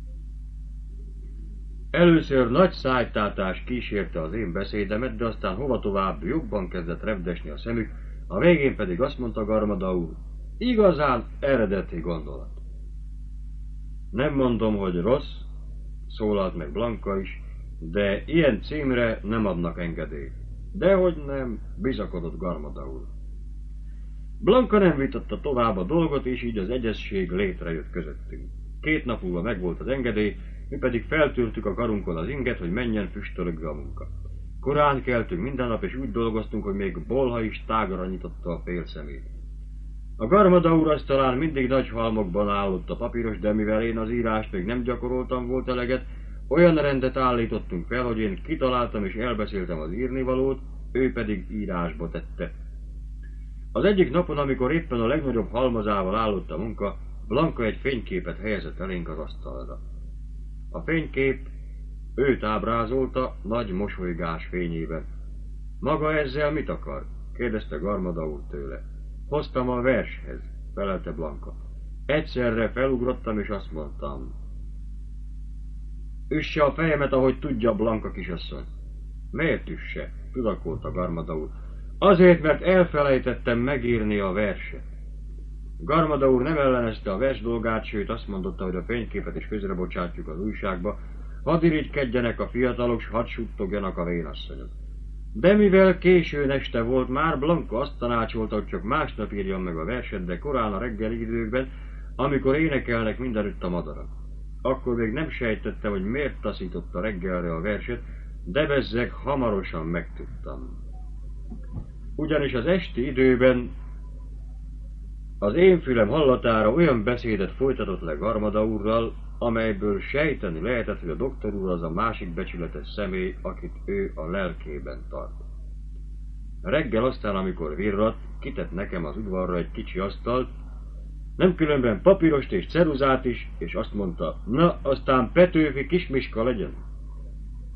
Először nagy szájtátás kísérte az én beszédemet, de aztán hova tovább jobban kezdett repdesni a szemük, a végén pedig azt mondta Garmada úr, igazán eredeti gondolat. Nem mondom, hogy rossz, szólalt meg Blanka is, de ilyen címre nem adnak engedélyt. Dehogy nem, bizakodott Garmada úr. Blanka nem vitatta tovább a dolgot, és így az egyezség létrejött közöttünk. Két nap múlva megvolt az engedély, mi pedig feltűrtük a karunkon az inget, hogy menjen füstölögve a munka. Korán keltünk minden nap, és úgy dolgoztunk, hogy még Bolha is tágra nyitotta a fél szemét. A Garmada úr asztalán mindig nagy halmokban állott a papíros, de mivel én az írást még nem gyakoroltam volt eleget, olyan rendet állítottunk fel, hogy én kitaláltam és elbeszéltem az írnivalót, ő pedig írásba tette. Az egyik napon, amikor éppen a legnagyobb halmazával állott a munka, Blanka egy fényképet helyezett elénk az asztalra. A fénykép őt ábrázolta nagy mosolygás fényében. Maga ezzel mit akar? Kérdezte Garmada úr tőle. Hoztam a vershez, felelte Blanka. Egyszerre felugrottam és azt mondtam. Üsse a fejemet, ahogy tudja, Blanka kisasszony. Miért üsse? Tudakolta Garmada úr. Azért, mert elfelejtettem megírni a verset. Garmada úr nem ellenezte a vers dolgát, sőt azt mondotta, hogy a fényképet is közrebocsátjuk az újságba, hadd irigykedjenek a fiatalok, s hadd suttogjanak a vénasszonyok. De mivel későn este volt már, Blanka azt tanácsolta, hogy csak másnap írjam meg a verset, de korán a reggeli időkben, amikor énekelnek mindenütt a madarak. Akkor még nem sejtette, hogy miért taszította reggelre a verset, de bezzeg hamarosan megtudtam. Ugyanis az esti időben az én fülem hallatára olyan beszédet folytatott le Garmada úrral, amelyből sejteni lehetett, hogy a doktor úr az a másik becsületes személy, akit ő a lelkében tart. Reggel aztán, amikor virradt, kitett nekem az udvarra egy kicsi asztalt, nem különben papírost és ceruzát is, és azt mondta, na, aztán Petőfi Kismiska legyen.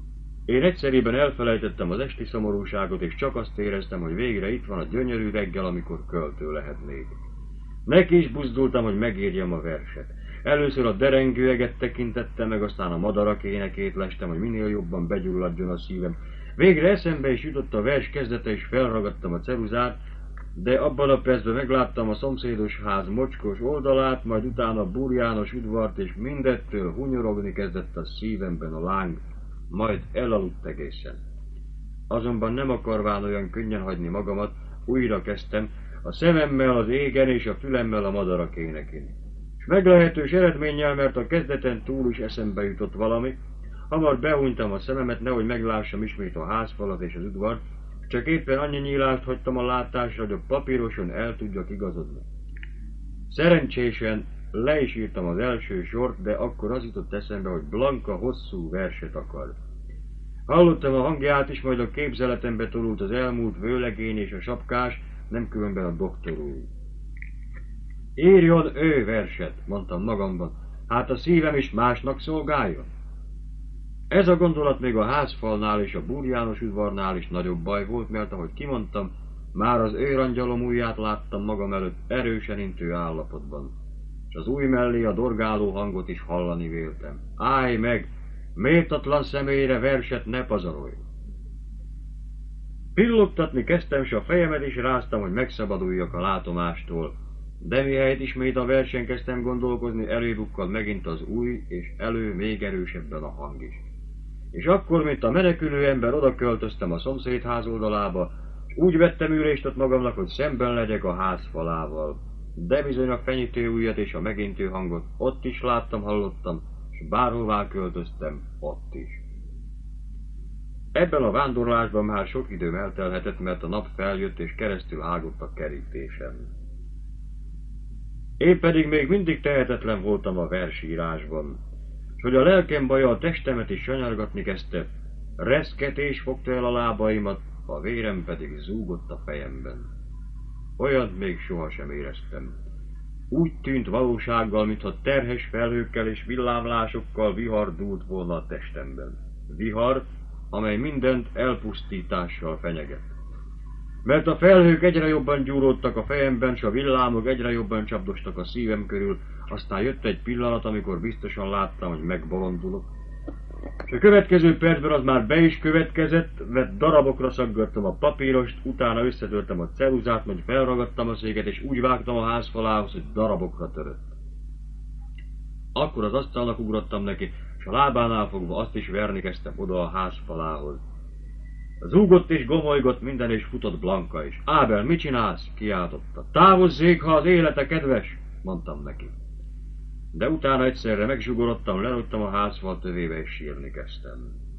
Én egyszerűen elfelejtettem az esti szomorúságot, és csak azt éreztem, hogy végre itt van a gyönyörű reggel, amikor költő lehetnék. Neki is buzdultam, hogy megírjam a verset. Először a derengő eget tekintettem, meg aztán a madarak énekét lestem, hogy minél jobban begyulladjon a szívem. Végre eszembe is jutott a vers kezdete, és felragadtam a ceruzát, de abban a percben megláttam a szomszédos ház mocskos oldalát, majd utána a burjános udvart, és mindettől hunyorogni kezdett a szívemben a láng, majd elaludt egészen. Azonban nem akarván olyan könnyen hagyni magamat, újra kezdtem, a szememmel az égen és a fülemmel a madarak énekén. És meglehetős eredménnyel, mert a kezdeten túl is eszembe jutott valami, hamar behúnytam a szememet, nehogy meglássam ismét a házfalat és az udvart, csak éppen annyi nyílást hagytam a látásra, hogy a papíroson el tudjak igazodni. Szerencsésen le is írtam az első sort, de akkor az jutott eszembe, hogy Blanka hosszú verset akar. Hallottam a hangját is, majd a képzeletembe torult az elmúlt vőlegény és a sapkás, nem különben a doktor úr. Írjon ő verset, mondtam magamban, hát a szívem is másnak szolgáljon. Ez a gondolat még a házfalnál és a burjános udvarnál is nagyobb baj volt, mert ahogy kimondtam, már az őrangyalom ujját láttam magam előtt erősen intő állapotban, és az ujj mellé a dorgáló hangot is hallani véltem. Állj meg, méltatlan személyre verset ne pazarolj! Pillogtatni kezdtem, s a fejemet is ráztam, hogy megszabaduljak a látomástól, de mihelyt ismét a versen kezdtem gondolkozni, előbukkad megint az ujj, és elő még erősebben a hang is. És akkor, mint a menekülő ember, oda költöztem a szomszédház oldalába, és úgy vettem ülést ott magamnak, hogy szemben legyek a ház falával. De bizony a fenyítő ujjat és a megintő hangot ott is láttam, hallottam, és bárhová költöztem, ott is. Ebben a vándorlásban már sok időm eltelhetett, mert a nap feljött és keresztül hágott a kerítésem. Én pedig még mindig tehetetlen voltam a versírásban, és hogy a lelkem baja a testemet is sanyargatni kezdte, reszketés fogta el a lábaimat, a vérem pedig zúgott a fejemben. Olyant még sohasem éreztem. Úgy tűnt valósággal, mintha terhes felhőkkel és villámlásokkal vihar dúlt volna a testemben. Vihar, amely mindent elpusztítással fenyeget. Mert a felhők egyre jobban gyúródtak a fejemben, s a villámok egyre jobban csapdostak a szívem körül, aztán jött egy pillanat, amikor biztosan láttam, hogy megbolondulok. És a következő percben az már be is következett, mert darabokra szaggattam a papírost, utána összetörtem a ceruzát, majd felragadtam a széket, és úgy vágtam a ház hogy darabokra törött. Akkor az asztalnak ugrottam neki, és a lábánál fogva azt is verni kezdtem oda a ház falához. Zúgott és gomolygott minden, és futott Blanka is. Ábel, mit csinálsz? Kiáltotta. Távozzék, ha az élete kedves, mondtam neki. De utána egyszerre megzsugorodtam, lerogytam a házfal tövébe, és sírni kezdtem.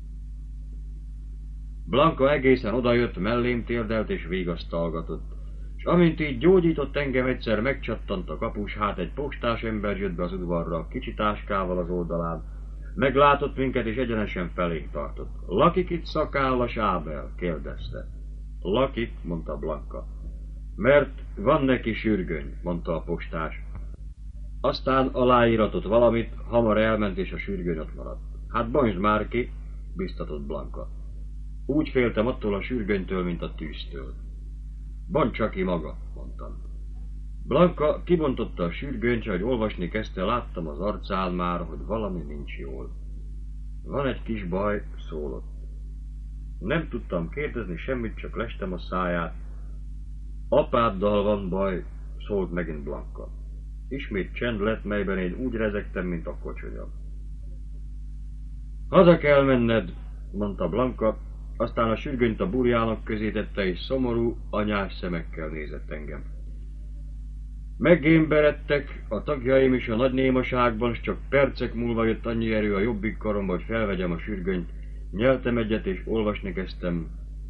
Blanka egészen odajött, mellém térdelt és vigasztalgatott. És amint így gyógyított engem, egyszer megcsattant a kapus, hát egy postás ember jött be az udvarra, kicsi táskával az oldalán. Meglátott minket, és egyenesen felénk tartott. Lakik itt szakállas Ábel? Kérdezte. Lakik, mondta Blanka. Mert van neki sürgöny, mondta a postás. Aztán aláíratott valamit, hamar elment, és a sürgöny ott maradt. Hát bontsd már ki, biztatott Blanka. Úgy féltem attól a sürgönytől, mint a tűztől. Bontsa ki maga, mondtam. Blanka kibontotta a sürgönyt, hogy olvasni kezdte, láttam az arcán már, hogy valami nincs jól. Van egy kis baj, szólott. Nem tudtam kérdezni semmit, csak lestem a száját. Apáddal van baj, szólt megint Blanka. Ismét csend lett, melyben én úgy rezegtem, mint a kocsonya. Haza kell menned, mondta Blanka, aztán a sürgönyt a burjának közé tette, és szomorú, anyás szemekkel nézett engem. Meggémberedtek a tagjaim is a nagy némaságban, s csak percek múlva jött annyi erő a jobbik karomba, hogy felvegyem a sürgönyt. Nyeltem egyet, és olvasni kezdtem.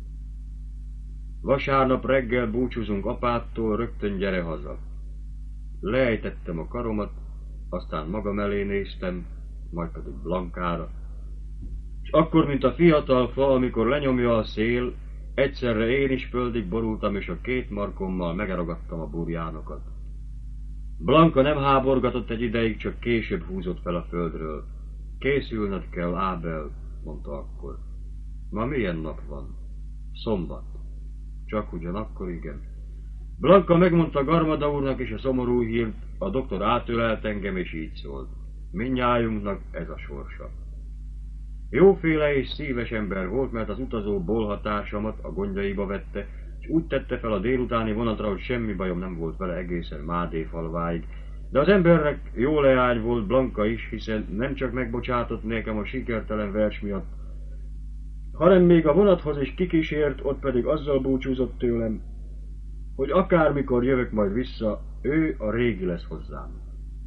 Vasárnap reggel búcsúzunk apától, rögtön gyere haza. Leejtettem a karomat, aztán magam elé néztem, majd pedig Blankára. És akkor, mint a fiatal fa, amikor lenyomja a szél, egyszerre én is földig borultam, és a két markommal megragadtam a burjánokat. Blanka nem háborgatott egy ideig, csak később húzott fel a földről. Készülned kell, Ábel, mondta akkor. Ma milyen nap van? Szombat. Csak ugyanakkor igen. Blanka megmondta Garmada úrnak is a szomorú hírt, a doktor átölelt engem és így szólt. Mindnyájunknak ez a sorsa. Jóféle és szíves ember volt, mert az utazó bolhatársamat a gondjaiba vette, és úgy tette fel a délutáni vonatra, hogy semmi bajom nem volt vele egészen Mádéfalváig. De az embernek jó leány volt Blanka is, hiszen nem csak megbocsátott nekem a sikertelen vers miatt, hanem még a vonathoz is kikísért, ott pedig azzal búcsúzott tőlem, hogy akármikor jövök majd vissza, ő a régi lesz hozzám.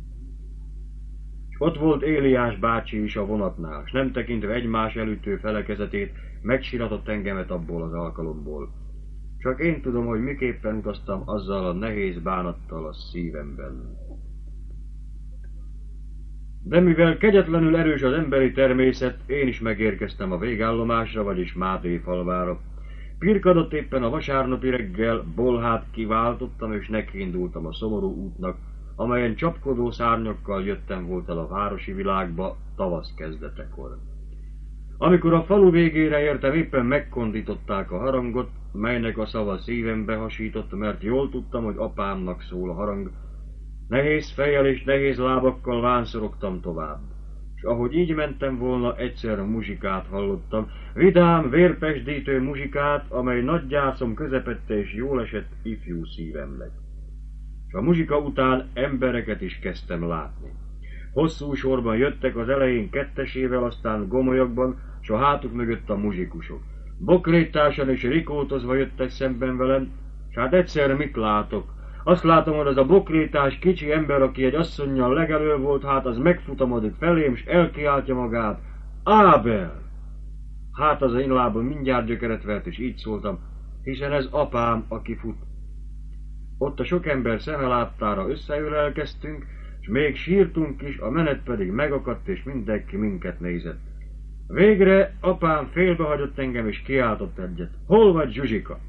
És ott volt Éliás bácsi is a vonatnál, s nem tekintve egymás elütő felekezetét, megsiratott engemet abból az alkalomból. Csak én tudom, hogy miképpen utaztam azzal a nehéz bánattal a szívemben. De mivel kegyetlenül erős az emberi természet, én is megérkeztem a végállomásra, vagyis Mádéfalvára. Pirkadott éppen a vasárnapi reggel, bolhát kiváltottam, és nekiindultam a szomorú útnak, amelyen csapkodó szárnyakkal jöttem volt el a városi világba tavasz kezdetekor. Amikor a falu végére értem, éppen megkondították a harangot, melynek a szava szívembe hasított, mert jól tudtam, hogy apámnak szól a harang. Nehéz fejjel és nehéz lábakkal vánszorogtam tovább, és ahogy így mentem volna, egyszer muzsikát hallottam, vidám, vérpesdítő muzsikát, amely nagy gyászom közepette és jól esett ifjú szívemnek. És a muzsika után embereket is kezdtem látni. Hosszú sorban jöttek, az elején kettesével, aztán gomolyokban, s a hátuk mögött a muzsikusok. Bokrétásan és rikótozva jöttek szemben velem, s hát egyszer mit látok? Azt látom, hogy az a bokrétás kicsi ember, aki egy asszonnyal legelől volt, hát az megfutamodik felém, s elkiáltja magát. Ábel! Hát az én lábam mindjárt gyökeret vert, és így szóltam, hiszen ez apám, aki fut. Ott a sok ember szeme láttára összeülelkeztünk, és még sírtunk is, a menet pedig megakadt, és mindenki minket nézett. Végre apám félbehagyott engem, és kiáltott egyet. Hol vagy, Zsuzsika?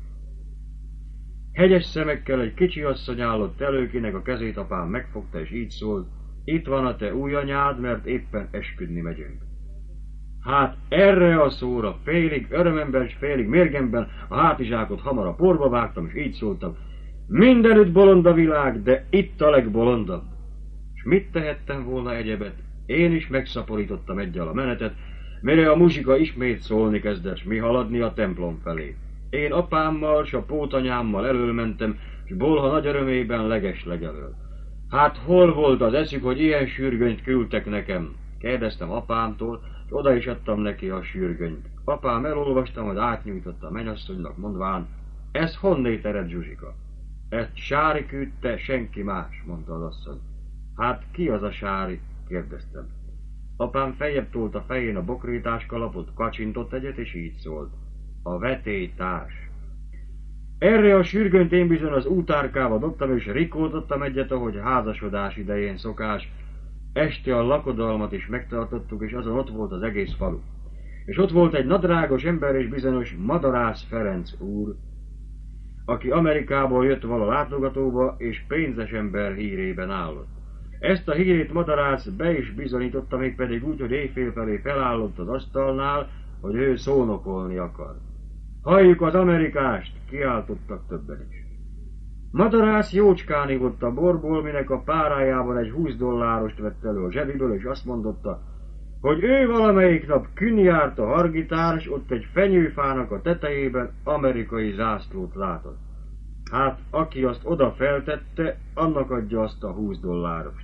Hegyes szemekkel egy kicsi asszony állott elő, kinek a kezét apám megfogta, és így szólt. Itt van a te új anyád, mert éppen esküdni megyünk. Hát erre a szóra félig örömemben, és félig mérgemben a hátizsákot hamar a porba vágtam, és így szóltam. Mindenütt bolond a világ, de itt a legbolondabb. És mit tehettem volna egyebet? Én is megszaporítottam eggyel a menetet, mire a muzsika ismét szólni kezdett, s mi haladni a templom felé. Én apámmal, s a pótanyámmal elölmentem, s bolha nagy örömében legeslegelől. Hát hol volt az eszük, hogy ilyen sürgönyt küldtek nekem? Kérdeztem apámtól, és oda is adtam neki a sürgönyt. Apám elolvastam, hogy átnyújtotta a mennyasszonynak, mondván, ez honnét ered, Zsuzsika? Ezt Sári küldte, senki más, mondta az asszony. Hát ki az a Sári? Kérdeztem. Apám feljebb tolt a fején a bokrétás kalapot, kacsintott egyet, és így szólt. A vetélytárs. Erre a sürgönyt én bizony az útárkába dobtam, és rikótottam egyet, ahogy házasodás idején szokás. Este a lakodalmat is megtartottuk, és azon ott volt az egész falu. És ott volt egy nadrágos ember és bizonyos Madarász Ferenc úr, aki Amerikából jött vala látogatóba, és pénzes ember hírében állott. Ezt a hírét Madarász be is bizonyította, mégpedig úgy, hogy éjfél felé felállott az asztalnál, hogy ő szónokolni akar. Halljuk az amerikást, kiáltottak többen is. Madarász jócskán ivott a borból, minek a párájában egy húsz dollárost vett elő a zsebiből, és azt mondotta, hogy ő valamelyik nap kün járt a Hargitár, s ott egy fenyőfának a tetejében amerikai zászlót látott. Hát, aki azt oda feltette, annak adja azt a húsz dollárost.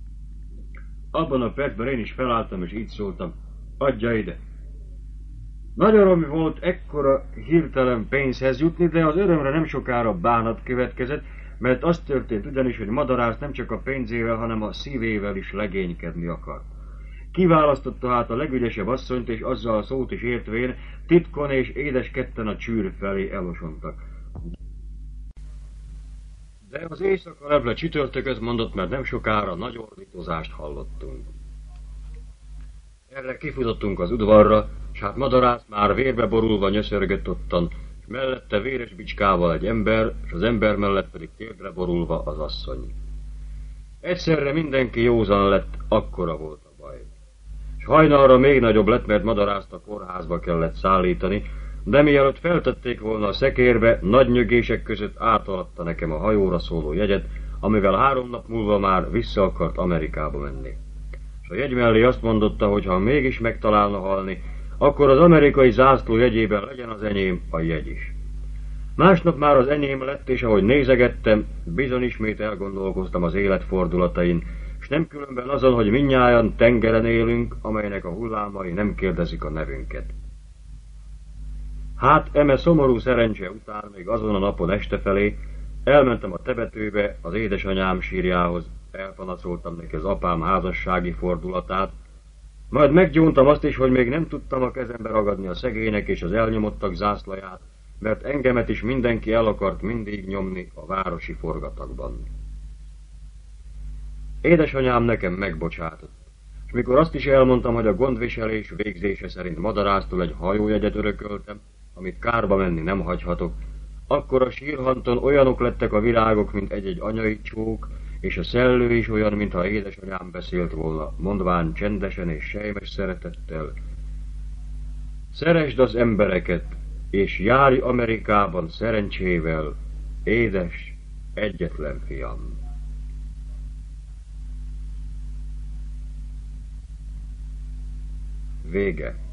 Abban a percben én is felálltam, és így szóltam, adja ide. Nagy öröm volt ekkora hirtelen pénzhez jutni, de az örömre nem sokára bánat következett, mert az történt ugyanis, hogy Madarász nem csak a pénzével, hanem a szívével is legénykedni akart. Kiválasztotta hát a legügyesebb asszonyt, és azzal a szót is értvén, titkon és édeskedten a csűr felé elosontak. De az éjszaka leble csütörtököt mondott, mert nem sokára nagy ordítozást hallottunk. Erre kifutottunk az udvarra, s hát Madarász már vérbe borulva nyöszörgött ottan, s mellette véres bicskával egy ember, s az ember mellett pedig térdre borulva az asszony. Egyszerre mindenki józan lett, akkora volt a baj. S hajnalra még nagyobb lett, mert madarást a kórházba kellett szállítani, de mielőtt feltették volna a szekérbe, nagy nyögések között átadta nekem a hajóra szóló jegyet, amivel három nap múlva már vissza akart Amerikába menni. És a jegy mellé azt mondotta, hogy ha mégis megtalálna halni, akkor az amerikai zászló jegyében legyen az enyém a jegy is. Másnap már az enyém lett, és ahogy nézegettem, bizony ismét elgondolkoztam az élet fordulatain, s nem különben azon, hogy mindnyájan tengeren élünk, amelynek a hullámai nem kérdezik a nevünket. Hát eme szomorú szerencse után még azon a napon este felé elmentem a temetőbe az édesanyám sírjához, elpanaszoltam neki az apám házassági fordulatát, majd meggyóntam azt is, hogy még nem tudtam a kezembe ragadni a szegények és az elnyomottak zászlaját, mert engemet is mindenki el akart mindig nyomni a városi forgatagban. Édesanyám nekem megbocsátott, és mikor azt is elmondtam, hogy a gondviselés végzése szerint madarásztól egy hajójegyet örököltem, amit kárba menni nem hagyhatok, akkor a sírhanton olyanok lettek a virágok, mint egy-egy anyai csók, és a szellő is olyan, mintha édesanyám beszélt volna, mondván csendesen és sejmes szeretettel: szeresd az embereket, és járj Amerikában szerencsével, édes, egyetlen fiam. Vége.